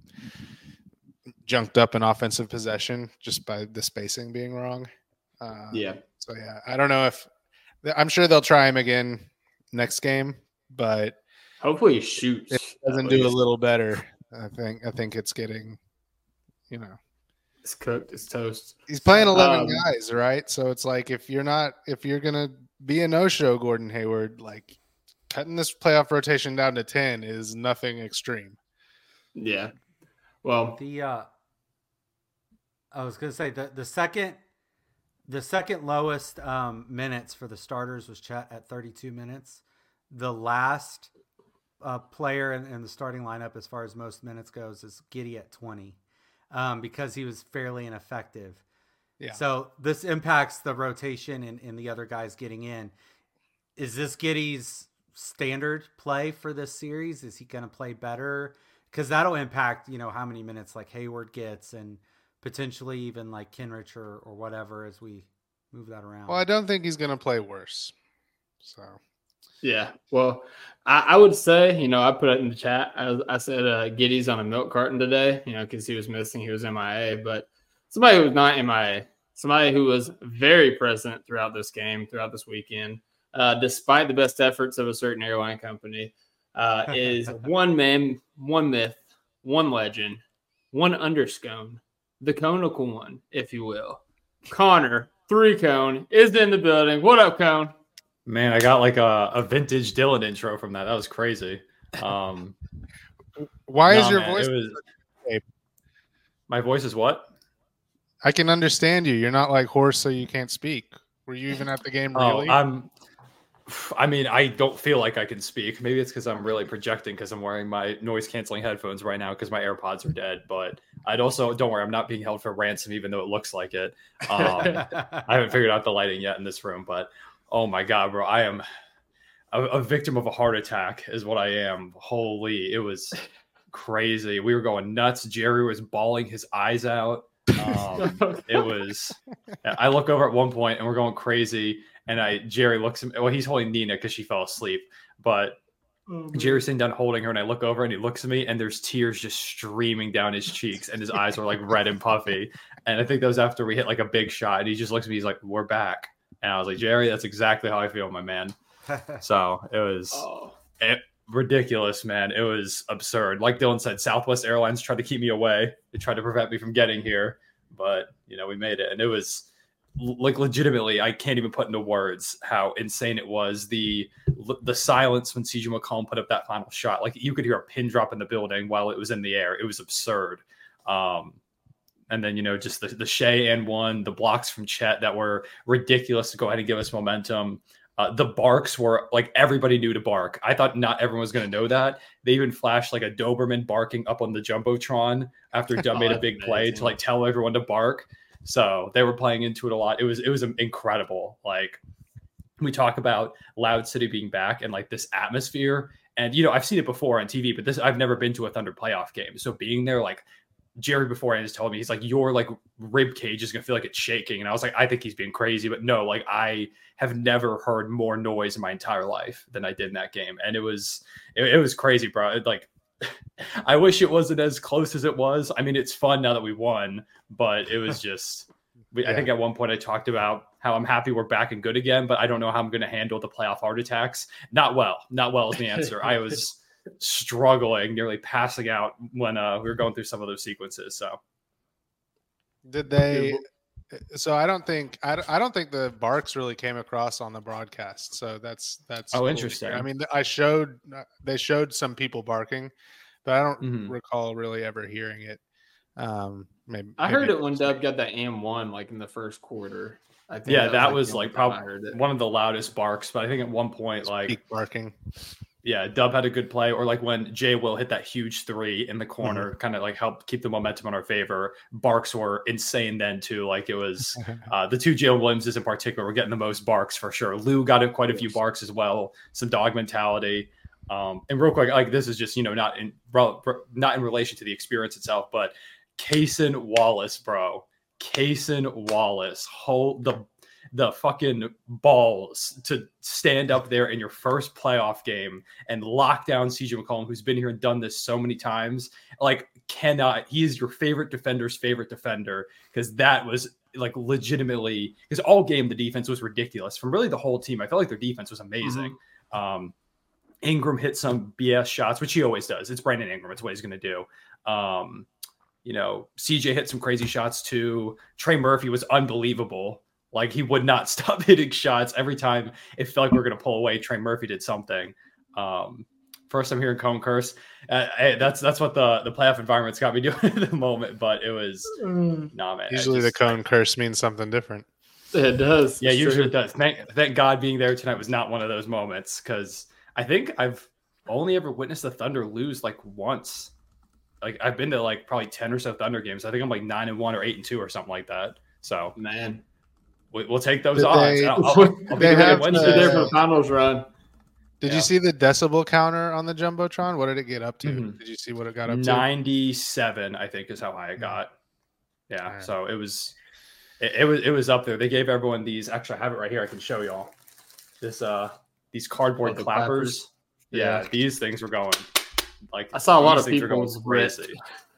junked up in offensive possession just by the spacing being wrong. So yeah, I don't know if I'm sure they'll try him again next game, but hopefully he shoots. If he doesn't do a little better, I think it's getting, it's cooked. It's toast. He's playing 11 guys, right? So it's like if you're gonna be a no-show, Gordon Hayward, like cutting this playoff rotation down to 10 is nothing extreme. Yeah. Well, I was gonna say the second lowest minutes for the starters was Chet at 32 minutes. The last player in the starting lineup as far as most minutes goes is Giddey at 20 because he was fairly ineffective. Yeah. So this impacts the rotation and the other guys getting in. Is this Giddey's standard play for this series? Is he going to play better? Because that'll impact, how many minutes like Hayward gets and potentially even like Kinrich or whatever as we move that around. Well, I don't think he's going to play worse. So, yeah. Well, I would say, I put it in the chat. I said Giddey's on a milk carton today, because he was missing. He was MIA. But somebody who was not MIA, somebody who was very present throughout this game, throughout this weekend, despite the best efforts of a certain airline company, is one man, one myth, one legend, one underscone, the conical one, if you will. Connor, 3-Cone, is in the building. What up, Cone? Man, I got like a vintage Dylan intro from that. That was crazy. Why is your voice? My voice is what? I can understand you. You're not like hoarse, so you can't speak. Were you even at the game? Really? I don't feel like I can speak. Maybe it's because I'm really projecting because I'm wearing my noise canceling headphones right now because my AirPods are dead. But I'd also, don't worry, I'm not being held for ransom, even though it looks like it. I haven't figured out the lighting yet in this room, but oh my God, bro, I am a victim of a heart attack is what I am. Holy, it was crazy. We were going nuts. Jerry was bawling his eyes out. It was, I look over at one point and we're going crazy. And Jerry looks at me. Well, he's holding Nina because she fell asleep. But Jerry's sitting down holding her, and I look over and he looks at me, and there's tears just streaming down his cheeks, and his eyes are like red and puffy. And I think that was after we hit like a big shot. And he just looks at me, he's like, "We're back." And I was like, "Jerry, that's exactly how I feel, my man." So it was ridiculous, man. It was absurd. Like Dylan said, Southwest Airlines tried to keep me away. They tried to prevent me from getting here, but we made it, and it was. Like legitimately, I can't even put into words how insane it was. The silence when CJ McCollum put up that final shot, like you could hear a pin drop in the building while it was in the air. It was absurd. And then just the Shea and one, the blocks from Chet that were ridiculous to go ahead and give us momentum. The barks were like everybody knew to bark. I thought not everyone was going to know that. They even flashed like a Doberman barking up on the Jumbotron after Dumb made a big play to like tell everyone to bark. So they were playing into it a lot. It was incredible. Like we talk about Loud City being back and like this atmosphere. And, I've seen it before on TV, but I've never been to a Thunder playoff game. So being there, like Jerry beforehand just told me, he's like, your like rib cage is going to feel like it's shaking. And I was like, I think he's being crazy, but no, like I have never heard more noise in my entire life than I did in that game. And it was crazy, bro. I wish it wasn't as close as it was. I mean, it's fun now that we won, but it was just, I think at one point I talked about how I'm happy we're back and good again, but I don't know how I'm going to handle the playoff heart attacks. Not well is the answer. I was struggling, nearly passing out when we were going through some of those sequences. So did they So I don't think the barks really came across on the broadcast. So that's cool. Interesting. I mean, they showed some people barking, but I don't recall really ever hearing it. Maybe I heard it when Dub got that M1 like in the first quarter. I think that was like probably one of the loudest barks. But I think at one point, like peak barking. Yeah, Dub had a good play, or like when Jay Will hit that huge three in the corner, kind of like helped keep the momentum in our favor. Barks were insane then too. Like it was the two Jalen Williamses in particular were getting the most barks for sure. Lou got quite a few barks as well, some dog mentality. And real quick, like this is just not in relation to the experience itself, but Cason Wallace, bro, Cason Wallace, hold the fucking balls to stand up there in your first playoff game and lock down CJ McCollum, who's been here and done this so many times. Like, he is your favorite defender's favorite defender, because that was like legitimately, because all game the defense was ridiculous from really the whole team. I felt like their defense was amazing. Ingram hit some BS shots, which he always does. It's Brandon Ingram. It's what he's going to do. CJ hit some crazy shots too. Trey Murphy was unbelievable. Like, he would not stop hitting shots. Every time it felt like we were going to pull away, Trey Murphy did something. First I'm hearing Cone Curse. That's what the playoff environment's got me doing at the moment. But it was, nah, man. Usually the Cone Curse means something different. It does. Yeah, usually it does. Thank God being there tonight was not one of those moments, because I think I've only ever witnessed the Thunder lose like once. Like, I've been to like probably 10 or so Thunder games. I think I'm like 9-1 or 8-2 or something like that. So, man, we'll take those odds. I'll be there for the finals run. Did you see the decibel counter on the Jumbotron? What did it get up to? Did you see what it got up to? 97, I think, is how high it got. Yeah, so it was up there. They gave everyone these. Actually, I have it right here. I can show y'all these cardboard clappers. Yeah, these things were going. Like, I saw a lot of people crazy.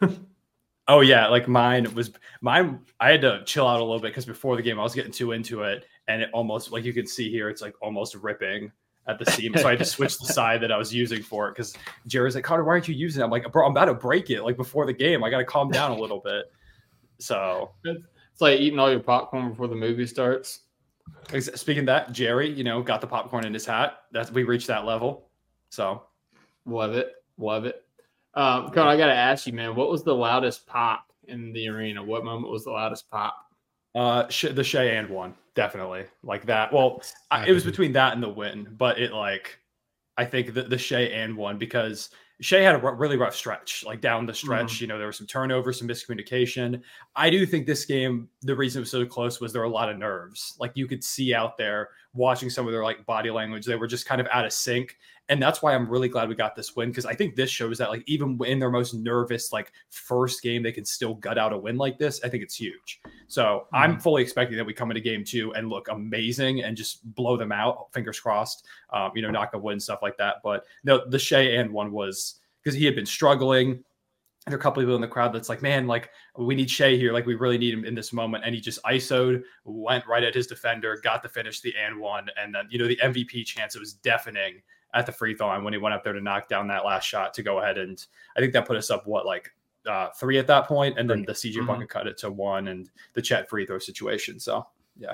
Oh yeah, like mine. I had to chill out a little bit because before the game I was getting too into it, and it almost, like you can see here, it's like almost ripping at the seam. So I had to switch the side that I was using for it, because Jerry's like, Carter, why aren't you using it? I'm like, bro, I'm about to break it. Like, before the game, I got to calm down a little bit. So it's like eating all your popcorn before the movie starts. Speaking of that, Jerry, got the popcorn in his hat. We reached that level. So love it. Carter, I got to ask you, man, what was the loudest pop in the arena? What moment was the loudest pop? The Shea and one, definitely, like that. Well, it was between that and the win, but I think the Shea and one, because Shea had a really rough stretch, like down the stretch. There were some turnovers, some miscommunication. I do think this game, the reason it was so close was there were a lot of nerves. Like, you could see out there watching some of their like body language, they were just kind of out of sync. And that's why I'm really glad we got this win, because I think this shows that, like, even in their most nervous, like, first game, they can still gut out a win like this. I think it's huge. So I'm fully expecting that we come into game 2 and look amazing and just blow them out. Fingers crossed, knock on wood and stuff like that. But no, the Shea and one was because he had been struggling. There are a couple of people in the crowd that's like, man, like, we need Shea here. Like, we really need him in this moment. And he just ISO'd, went right at his defender, got the finish, the and one. And then, the MVP chance, it was deafening at the free throw line when he went up there to knock down that last shot to go ahead. And I think that put us up, 3 at that point. And then the CJ bucket cut it to 1 and the Chet free throw situation. So, yeah.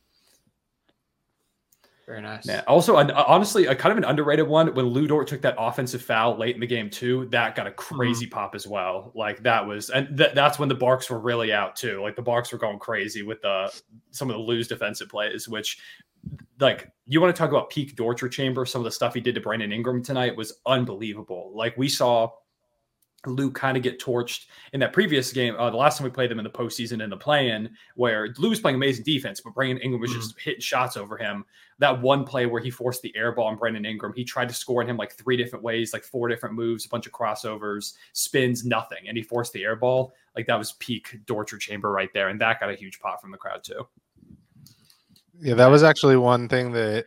Very nice. Man, also, honestly, a kind of an underrated one, when Lou Dort took that offensive foul late in the game too, that got a crazy pop as well. Like, that was, and that's when the Barks were really out too. Like, the Barks were going crazy with some of the Lou's defensive plays, which, like, you want to talk about peak torture chamber. Some of the stuff he did to Brandon Ingram tonight was unbelievable. Like, we saw Lou kind of get torched in that previous game. The last time we played them in the postseason in the play-in, where Lou was playing amazing defense, but Brandon Ingram was just hitting shots over him. That one play where he forced the air ball on Brandon Ingram, he tried to score on him like 3 different ways, like 4 different moves, a bunch of crossovers, spins, nothing. And he forced the air ball. Like, that was peak torture chamber right there. And that got a huge pop from the crowd too. Yeah, that was actually one thing that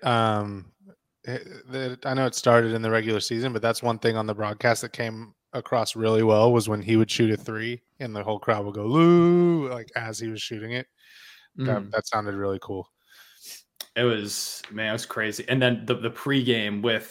I know it started in the regular season, but that's one thing on the broadcast that came across really well, was when he would shoot a 3 and the whole crowd would go Lou, like, as he was shooting it. That sounded really cool. It was crazy. And then the pregame with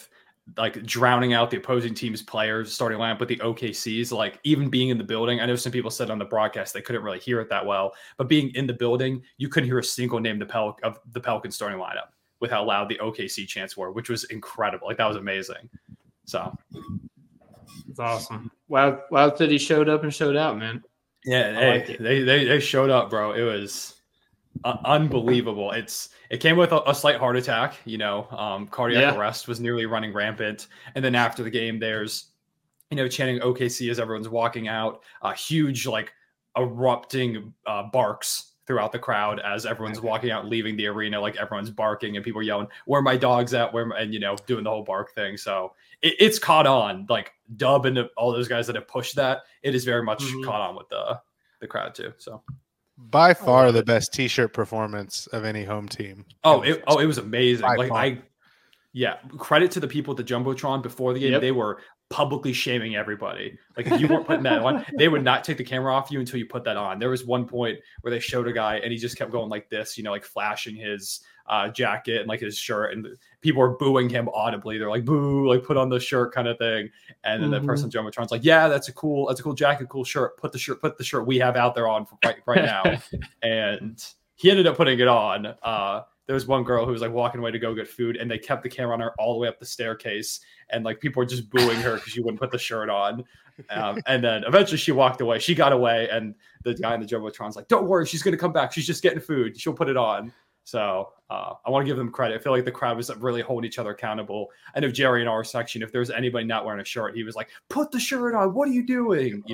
like drowning out the opposing team's players, starting lineup with the OKCs, like even being in the building. I know some people said on the broadcast they couldn't really hear it that well, but being in the building, you couldn't hear a single name of the Pelicans starting lineup with how loud the OKC chants were, which was incredible. Like that was amazing. So it's awesome. Wow City showed up and showed out, man. Yeah, they showed up, bro. It was unbelievable. It came with a slight heart attack, cardiac arrest was nearly running rampant. And then after the game, there's, chanting OKC as everyone's walking out, huge, like erupting barks throughout the crowd as everyone's walking out, leaving the arena, like everyone's barking and people are yelling, where are my dogs at? Doing the whole bark thing. So it's caught on, like Dub and all those guys that have pushed that. It is very much caught on with the crowd too. So by far the best t-shirt performance of any home team. It was amazing. Credit to the people at the Jumbotron before the game. They were publicly shaming everybody. Like if you weren't putting that on, they would not take the camera off you until you put that on. There was one point where they showed a guy and he just kept going like this, like flashing his jacket and like his shirt, and people were booing him audibly. They're like, boo, like put on the shirt kind of thing. And then the person Jumbotron's like, yeah, that's a cool jacket, cool shirt. Put the shirt we have out there on right now. And he ended up putting it on. There was one girl who was like walking away to go get food, and they kept the camera on her all the way up the staircase, and like people were just booing her because she wouldn't put the shirt on. And then eventually she walked away. She got away, and the guy in the Jumbotron's like, "Don't worry, she's gonna come back. She's just getting food. She'll put it on." So I want to give them credit. I feel like the crowd was really holding each other accountable. I know Jerry in our section, if there was anybody not wearing a shirt, he was like, "Put the shirt on. What are you doing?"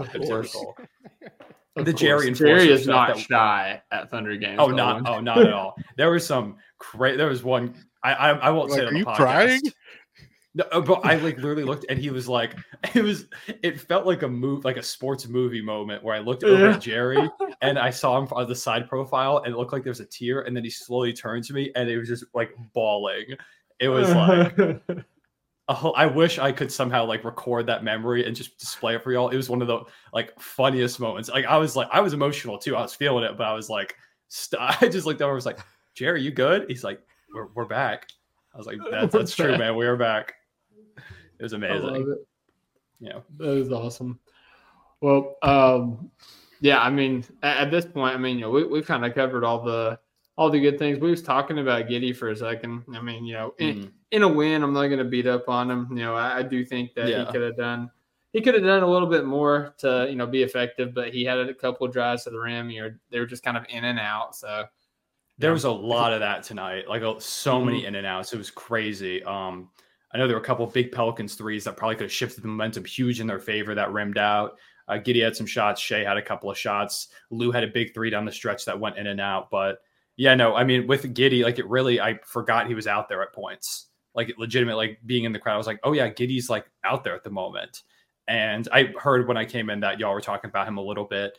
Jerry is not shy at Thunder games. Not at all. There was some great. There was one. I won't say it on the podcast. Crying? No, but I like literally looked, and he was like, it felt like a move, like a sports movie moment where I looked over at Jerry and I saw him on the side profile, and it looked like there's a tear, and then he slowly turned to me, and it was just like bawling. It was like. I wish I could somehow like record that memory and just display it for y'all. It was one of the like funniest moments. Like I was emotional too. I was feeling it, but I was like, I just looked over. I was like, Jerry, you good? He's like, we're back. I was like, that's true, man. We are back. It was amazing. I love it. Yeah, that is awesome. Well, I mean, at this point, I mean, we've kind of covered all the good things. We was talking about Giddey for a second. I mean, in a win, I'm not going to beat up on him. I do think that he could have done a little bit more to, be effective, but he had a couple of drives to the rim. They were just kind of in and out. So there was a lot of that tonight, like so many in and outs. It was crazy. I know there were a couple of big Pelicans threes that probably could have shifted the momentum huge in their favor that rimmed out. Giddey had some shots. Shea had a couple of shots. Lou had a big three down the stretch that went in and out. But yeah, no, I mean, with Giddey, like I forgot he was out there at points. Like legitimate, like being in the crowd, I was like, oh yeah, Giddey's like out there at the moment. And I heard when I came in that y'all were talking about him a little bit.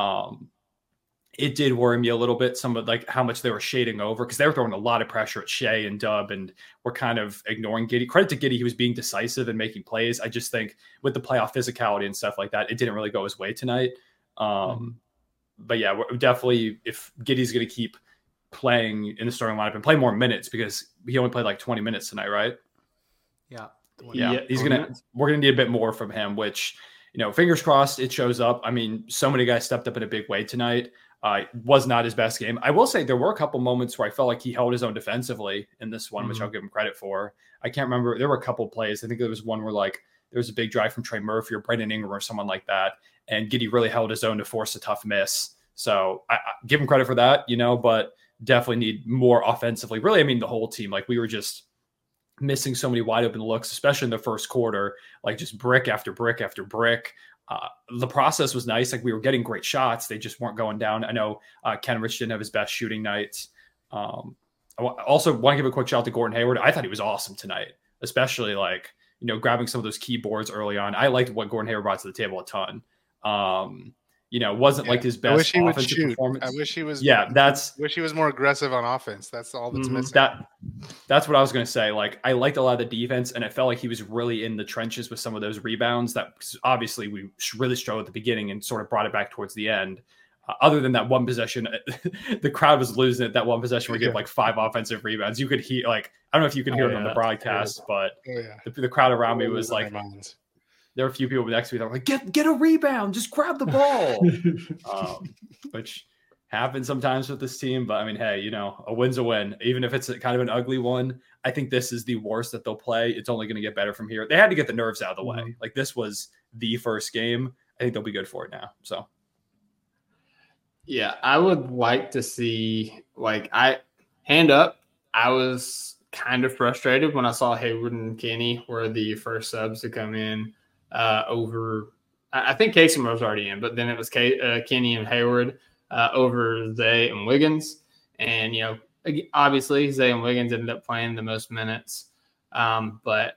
It did worry me a little bit, some of like how much they were shading over, because they were throwing a lot of pressure at Shea and Dub, and were kind of ignoring Giddey. Credit to Giddey, he was being decisive and making plays. I just think with the playoff physicality and stuff like that, it didn't really go his way tonight. But yeah, definitely if Giddey's going to keep playing in the starting lineup and play more minutes, because he only played like 20 minutes tonight, right? Yeah. We're gonna need a bit more from him, which, fingers crossed it shows up. I mean, so many guys stepped up in a big way tonight. Was not his best game. I will say there were a couple moments where I felt like he held his own defensively in this one, which I'll give him credit for. I can't remember. There were a couple plays. I think there was one where like there was a big drive from Trey Murphy or Brandon Ingram or someone like that, and Giddey really held his own to force a tough miss. So I give him credit for that, but definitely need more offensively. Really, I mean, the whole team, like we were just missing so many wide open looks, especially in the first quarter, like just brick after brick after brick. The process was nice. Like we were getting great shots. They just weren't going down. I know Kenrich didn't have his best shooting nights. I also want to give a quick shout out to Gordon Hayward. I thought he was awesome tonight, especially like, grabbing some of those keyboards early on. I liked what Gordon Hayward brought to the table a ton. Wasn't like his best offensive performance. I wish he was. Yeah, wish he was more aggressive on offense. That's all that's missing. That's what I was going to say. Like I liked a lot of the defense, and it felt like he was really in the trenches with some of those rebounds. That obviously we really struggled at the beginning and sort of brought it back towards the end. Other than that one possession, the crowd was losing it. That one possession where we gave like 5 offensive rebounds. You could hear, like, I don't know if you can hear it on the broadcast, but the crowd around me was like, there were a few people next to me that were like, get a rebound, just grab the ball, which happens sometimes with this team. But I mean, hey, you know, a win's a win, even if it's kind of an ugly one. I think this is the worst that they'll play. It's only going to get better from here. They had to get the nerves out of the way. Like, this was the first game. I think they'll be good for it now. So. Yeah, I would like to see, like, I was kind of frustrated when I saw Hayward and Kenny were the first subs to come in over. I think Casey was already in, but then it was Kenny and Hayward over Zay and Wiggins. And, you know, obviously Zay and Wiggins ended up playing the most minutes. But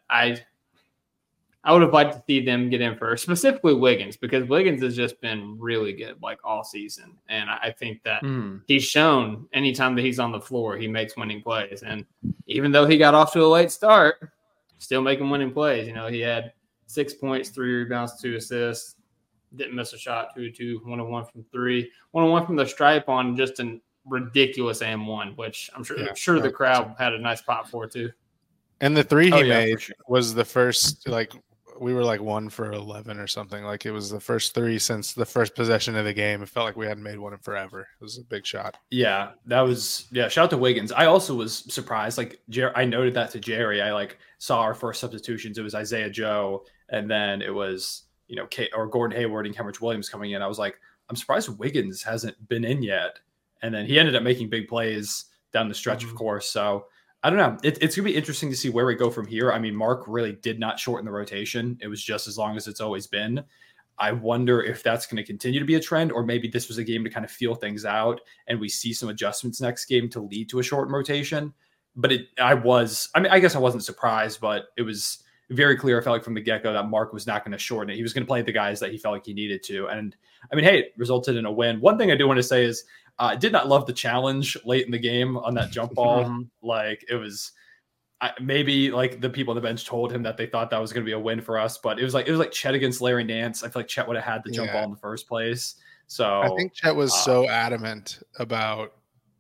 I would have liked to see them get in first, specifically Wiggins, because Wiggins has just been really good like all season. And I think that he's shown anytime that he's on the floor, he makes winning plays. And even though he got off to a late start, still making winning plays. You know, he had 6 points, 3 rebounds, 2 assists, didn't miss a shot, 2-2, 1-1 from 3, 1-1 from the stripe on just a ridiculous and-1, which I'm sure the crowd had a nice pop for too. And the 3 he made was the first, like, we were like 1 for 11 or something. Like, it was the first 3 since the first possession of the game. It felt like we hadn't made one in forever. It was a big shot. Yeah, that was shout out to Wiggins. I also was surprised. Like, I noted that to Jerry. I like saw our first substitutions. It was Isaiah Joe, and then it was, you know, Gordon Hayward and Kenrich Williams coming in. I was like, I'm surprised Wiggins hasn't been in yet. And then he ended up making big plays down the stretch, of course. So I don't know. It's going to be interesting to see where we go from here. I mean, Mark really did not shorten the rotation. It was just as long as it's always been. I wonder if that's going to continue to be a trend, or maybe this was a game to kind of feel things out and we see some adjustments next game to lead to a shortened rotation. But I guess I wasn't surprised, but it was very clear, I felt like from the get-go, that Mark was not going to shorten it. He was going to play the guys that he felt like he needed to. And I mean, hey, it resulted in a win. One thing I do want to say is, I did not love the challenge late in the game on that jump ball. Like, it was maybe like the people on the bench told him that they thought that was going to be a win for us, but it was like Chet against Larry Nance. I feel like Chet would have had the jump ball in the first place. So I think Chet was so adamant about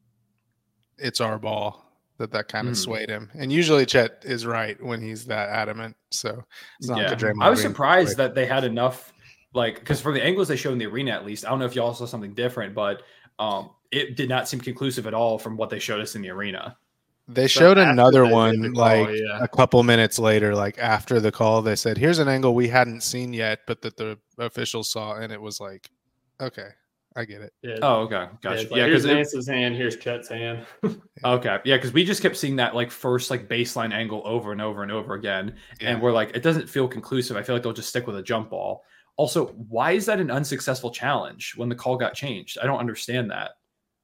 it's our ball that kind of swayed him. And usually Chet is right when he's that adamant. So it's not like a Draymond I was surprised that they had enough, like, because from the angles they showed in the arena, at least, I don't know if y'all saw something different, but it did not seem conclusive at all from what they showed us in the arena. They showed another one a couple minutes later, like after the call, they said, here's an angle we hadn't seen yet, but that the officials saw. And it was like, okay, I get it. Yeah. Oh, okay. Gotcha. Yeah, here's Nance's hand, here's Chet's hand. Okay. Yeah, because we just kept seeing that like first like baseline angle over and over and over again. And we're like, it doesn't feel conclusive. I feel like they'll just stick with a jump ball. Also, why is that an unsuccessful challenge when the call got changed? I don't understand that.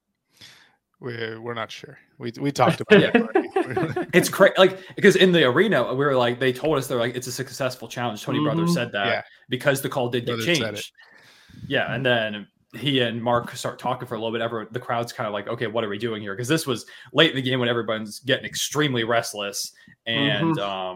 We're not sure. We talked about it. It's crazy, like, because in the arena we were like, they told us they're like, it's a successful challenge. Tony Brothers said that because the call did get changed. Yeah, and then he and Mark start talking for a little bit. The crowd's kind of like, okay, what are we doing here? Because this was late in the game when everyone's getting extremely restless, and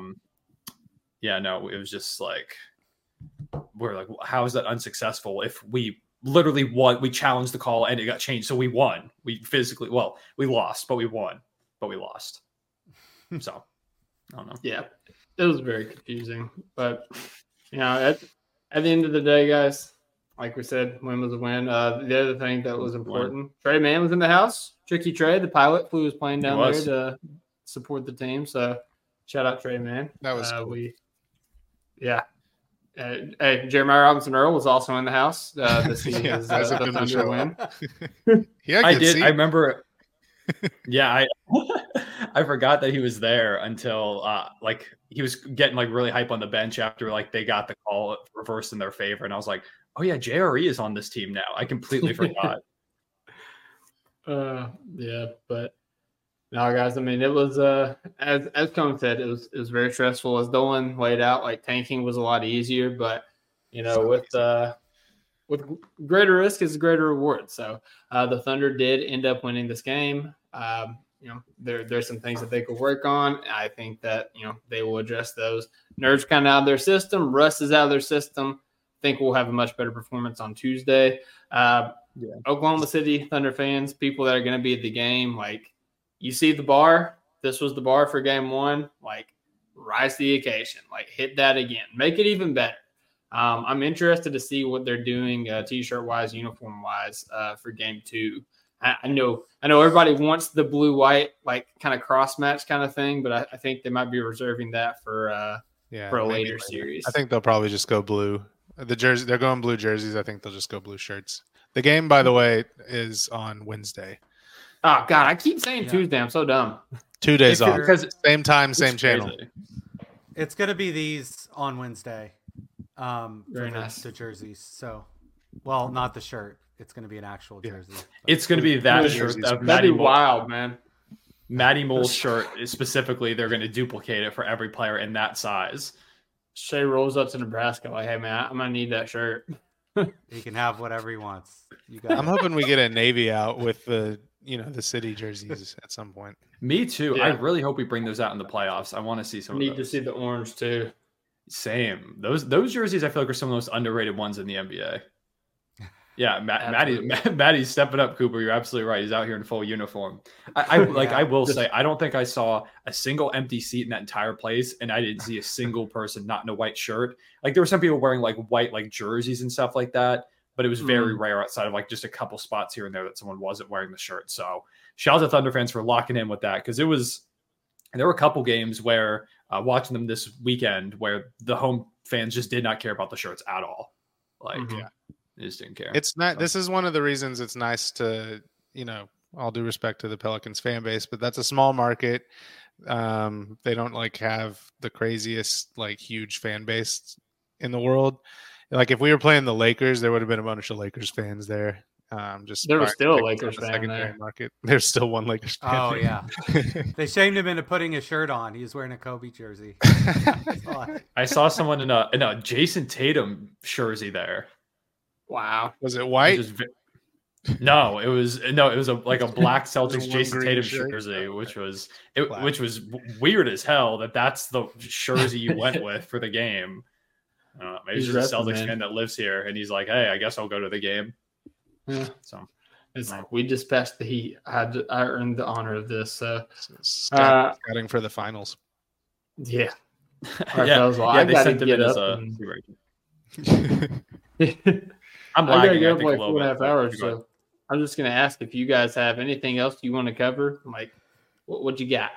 it was just like, we're like, how is that unsuccessful if we literally won? We challenged the call and it got changed, so we won. We lost, but we won, but we lost. So I don't know. Yeah, it was very confusing, but you know, at the end of the day, guys, like we said, win was a win. The other thing that was important, Trey Mann was in the house. Tricky Trey, the pilot, who was playing down there to support the team. So shout out Trey Mann. That was cool. Hey, Jeremiah Robinson Earl was also in the house to see his the Thunder win. I did. I remember. Yeah, I forgot that he was there until like he was getting like really hype on the bench after like they got the call reversed in their favor, and I was like, oh yeah, JRE is on this team now. I completely forgot. But no, guys. I mean, it was as Cone said, it was very stressful. As Dolan laid out, like tanking was a lot easier, but you know, with greater risk is greater reward. So the Thunder did end up winning this game. You know, there's some things that they could work on. I think that, you know, they will address those. Nerves kind of out of their system. Rust is out of their system. I think we'll have a much better performance on Tuesday. Oklahoma City Thunder fans, people that are going to be at the game, like, you see the bar. This was the bar for game one. Like, rise to the occasion. Like, hit that again. Make it even better. I'm interested to see what they're doing T-shirt wise, uniform wise for game two. I know everybody wants the blue-white, like, kind of cross-match kind of thing, but I think they might be reserving that for a later series. I think they'll probably just go blue. They're going blue jerseys. I think they'll just go blue shirts. The game, by the way, is on Wednesday. Oh, God, I keep saying Tuesday. I'm so dumb. 2 days off. Same time, same channel. Crazy. It's going to be these on Wednesday. Very nice. The jerseys. So, well, not the shirt. It's going to be an actual jersey. It's going to be that shirt. That'd be wild, man. Matty Mole's shirt is specifically, they're going to duplicate it for every player in that size. Shea rolls up to Nebraska like, hey, man, I'm going to need that shirt. He can have whatever he wants. I'm hoping we get a Navy out with the city jerseys at some point. Me too. Yeah. I really hope we bring those out in the playoffs. I want to see some. Need to see the orange too. Same. Those jerseys I feel like are some of the most underrated ones in the NBA. Yeah, Matty's stepping up, Cooper. You're absolutely right. He's out here in full uniform. I will say, I don't think I saw a single empty seat in that entire place, and I didn't see a single person not in a white shirt. Like, there were some people wearing like white like jerseys and stuff like that, but it was very rare outside of like just a couple spots here and there that someone wasn't wearing the shirt. So shout out to Thunder fans for locking in with that, because there were a couple games where watching them this weekend where the home fans just did not care about the shirts at all. Like, they just didn't care. It's not. This is one of the reasons it's nice to, all due respect to the Pelicans fan base, but that's a small market. They don't like have the craziest like huge fan base in the world. Like, if we were playing the Lakers, there would have been a bunch of Lakers fans there. There was still a Lakers fan there. Market. There's still one Lakers fan. Oh yeah, they shamed him into putting his shirt on. He was wearing a Kobe jersey. I saw someone in a Jason Tatum jersey there. Wow, was it white? No, it was a black Celtics Jason Tatum jersey, which was weird as hell. That's the jersey you went with for the game. Maybe he's just a Celtics fan that lives here, and he's like, "Hey, I guess I'll go to the game." Yeah. So it's like, we just passed the heat. I earned the honor of this. Scouting for the finals. Yeah. They sent them in as I'm lagging. I gotta go like 4.5 hours. So I'm just gonna ask if you guys have anything else you want to cover. Like, what you got?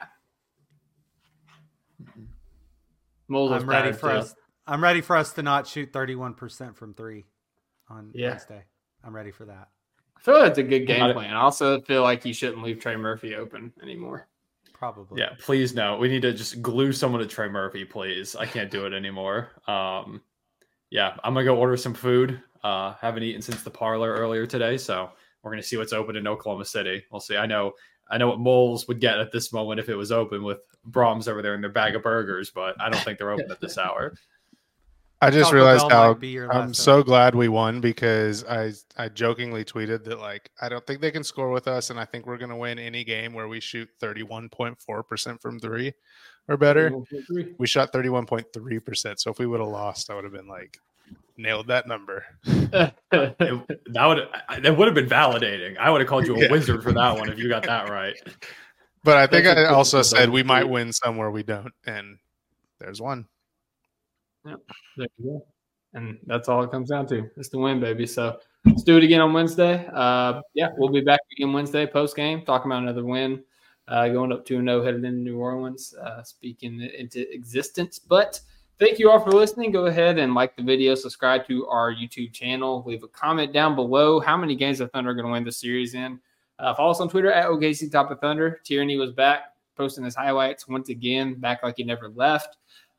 I'm ready for us to not shoot 31% from three on Wednesday. I'm ready for that. I feel like it's a good game plan. I also feel like you shouldn't leave Trey Murphy open anymore. Probably. Yeah, please no. We need to just glue someone to Trey Murphy, please. I can't do it anymore. I'm gonna go order some food. Haven't eaten since the parlor earlier today, so we're gonna see what's open in Oklahoma City. We'll see. I know what Moles would get at this moment if it was open with Brahms over there in their bag of burgers, but I don't think they're open at this hour. I just realized how I'm so glad we won, because I jokingly tweeted that, like, I don't think they can score with us, and I think we're going to win any game where we shoot 31.4% from three or better. We shot 31.3%, so if we would have lost, I would have been like, nailed that number. That would have been validating. I would have called you a wizard for that one if you got that right. But I think I also said we might win somewhere we don't, and there's one. Yep. There you go. And that's all it comes down to. It's the win, baby. So let's do it again on Wednesday. We'll be back again Wednesday post-game, talking about another win, going up 2-0, headed into New Orleans, speaking into existence. But thank you all for listening. Go ahead and like the video, subscribe to our YouTube channel, leave a comment down below how many games the Thunder are going to win this series in. Follow us on Twitter at OKC Top of Thunder. Tierney was back, posting his highlights once again, back like he never left.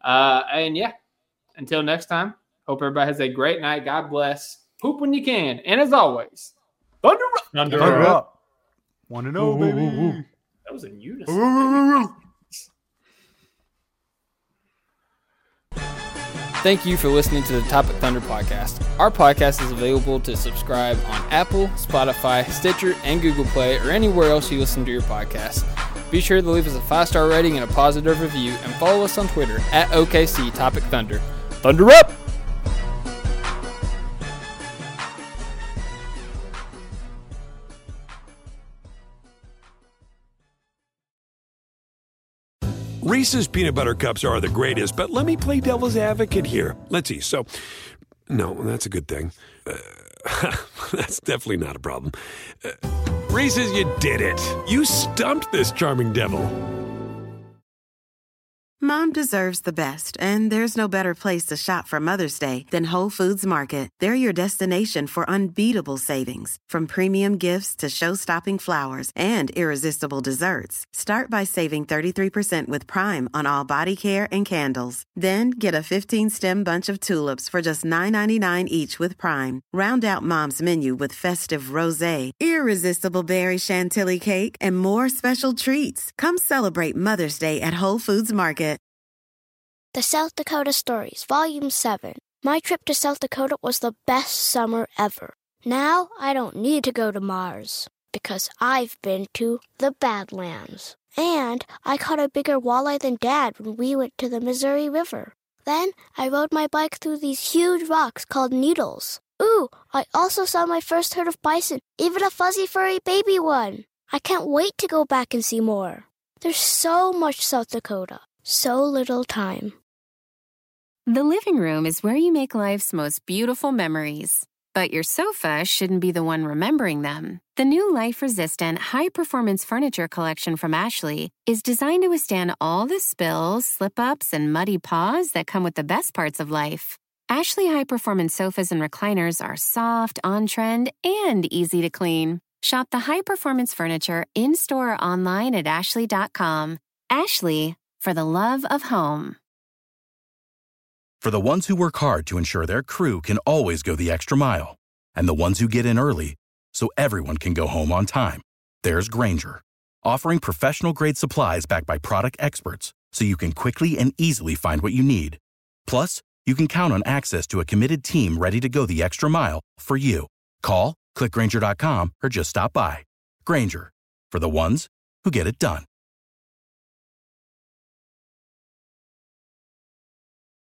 Until next time, hope everybody has a great night. God bless. Hoop when you can. And as always, Thunder up. Thunder up. 1-0, baby. That was in unison. Thank you for listening to the Topic Thunder podcast. Our podcast is available to subscribe on Apple, Spotify, Stitcher, and Google Play, or anywhere else you listen to your podcast. Be sure to leave us a 5-star rating and a positive review, and follow us on Twitter at OKC Topic Thunder. Thunder up! Reese's peanut butter cups are the greatest, but let me play devil's advocate here. Let's see. So, no, that's a good thing. That's definitely not a problem. Reese's, you did it. You stumped this charming devil. Mom deserves the best, and there's no better place to shop for Mother's Day than Whole Foods Market. They're your destination for unbeatable savings, from premium gifts to show-stopping flowers and irresistible desserts. Start by saving 33% with Prime on all body care and candles. Then get a 15-stem bunch of tulips for just $9.99 each with Prime. Round out Mom's menu with festive rosé, irresistible berry chantilly cake, and more special treats. Come celebrate Mother's Day at Whole Foods Market. The South Dakota Stories, Volume 7. My trip to South Dakota was the best summer ever. Now I don't need to go to Mars, because I've been to the Badlands. And I caught a bigger walleye than Dad when we went to the Missouri River. Then I rode my bike through these huge rocks called needles. Ooh, I also saw my first herd of bison, even a fuzzy furry baby one. I can't wait to go back and see more. There's so much South Dakota, so little time. The living room is where you make life's most beautiful memories. But your sofa shouldn't be the one remembering them. The new life-resistant, high-performance furniture collection from Ashley is designed to withstand all the spills, slip-ups, and muddy paws that come with the best parts of life. Ashley high-performance sofas and recliners are soft, on-trend, and easy to clean. Shop the high-performance furniture in-store or online at ashley.com. Ashley, for the love of home. For the ones who work hard to ensure their crew can always go the extra mile, and the ones who get in early so everyone can go home on time, there's Grainger, offering professional-grade supplies backed by product experts so you can quickly and easily find what you need. Plus, you can count on access to a committed team ready to go the extra mile for you. Call, click Grainger.com, or just stop by. Grainger, for the ones who get it done.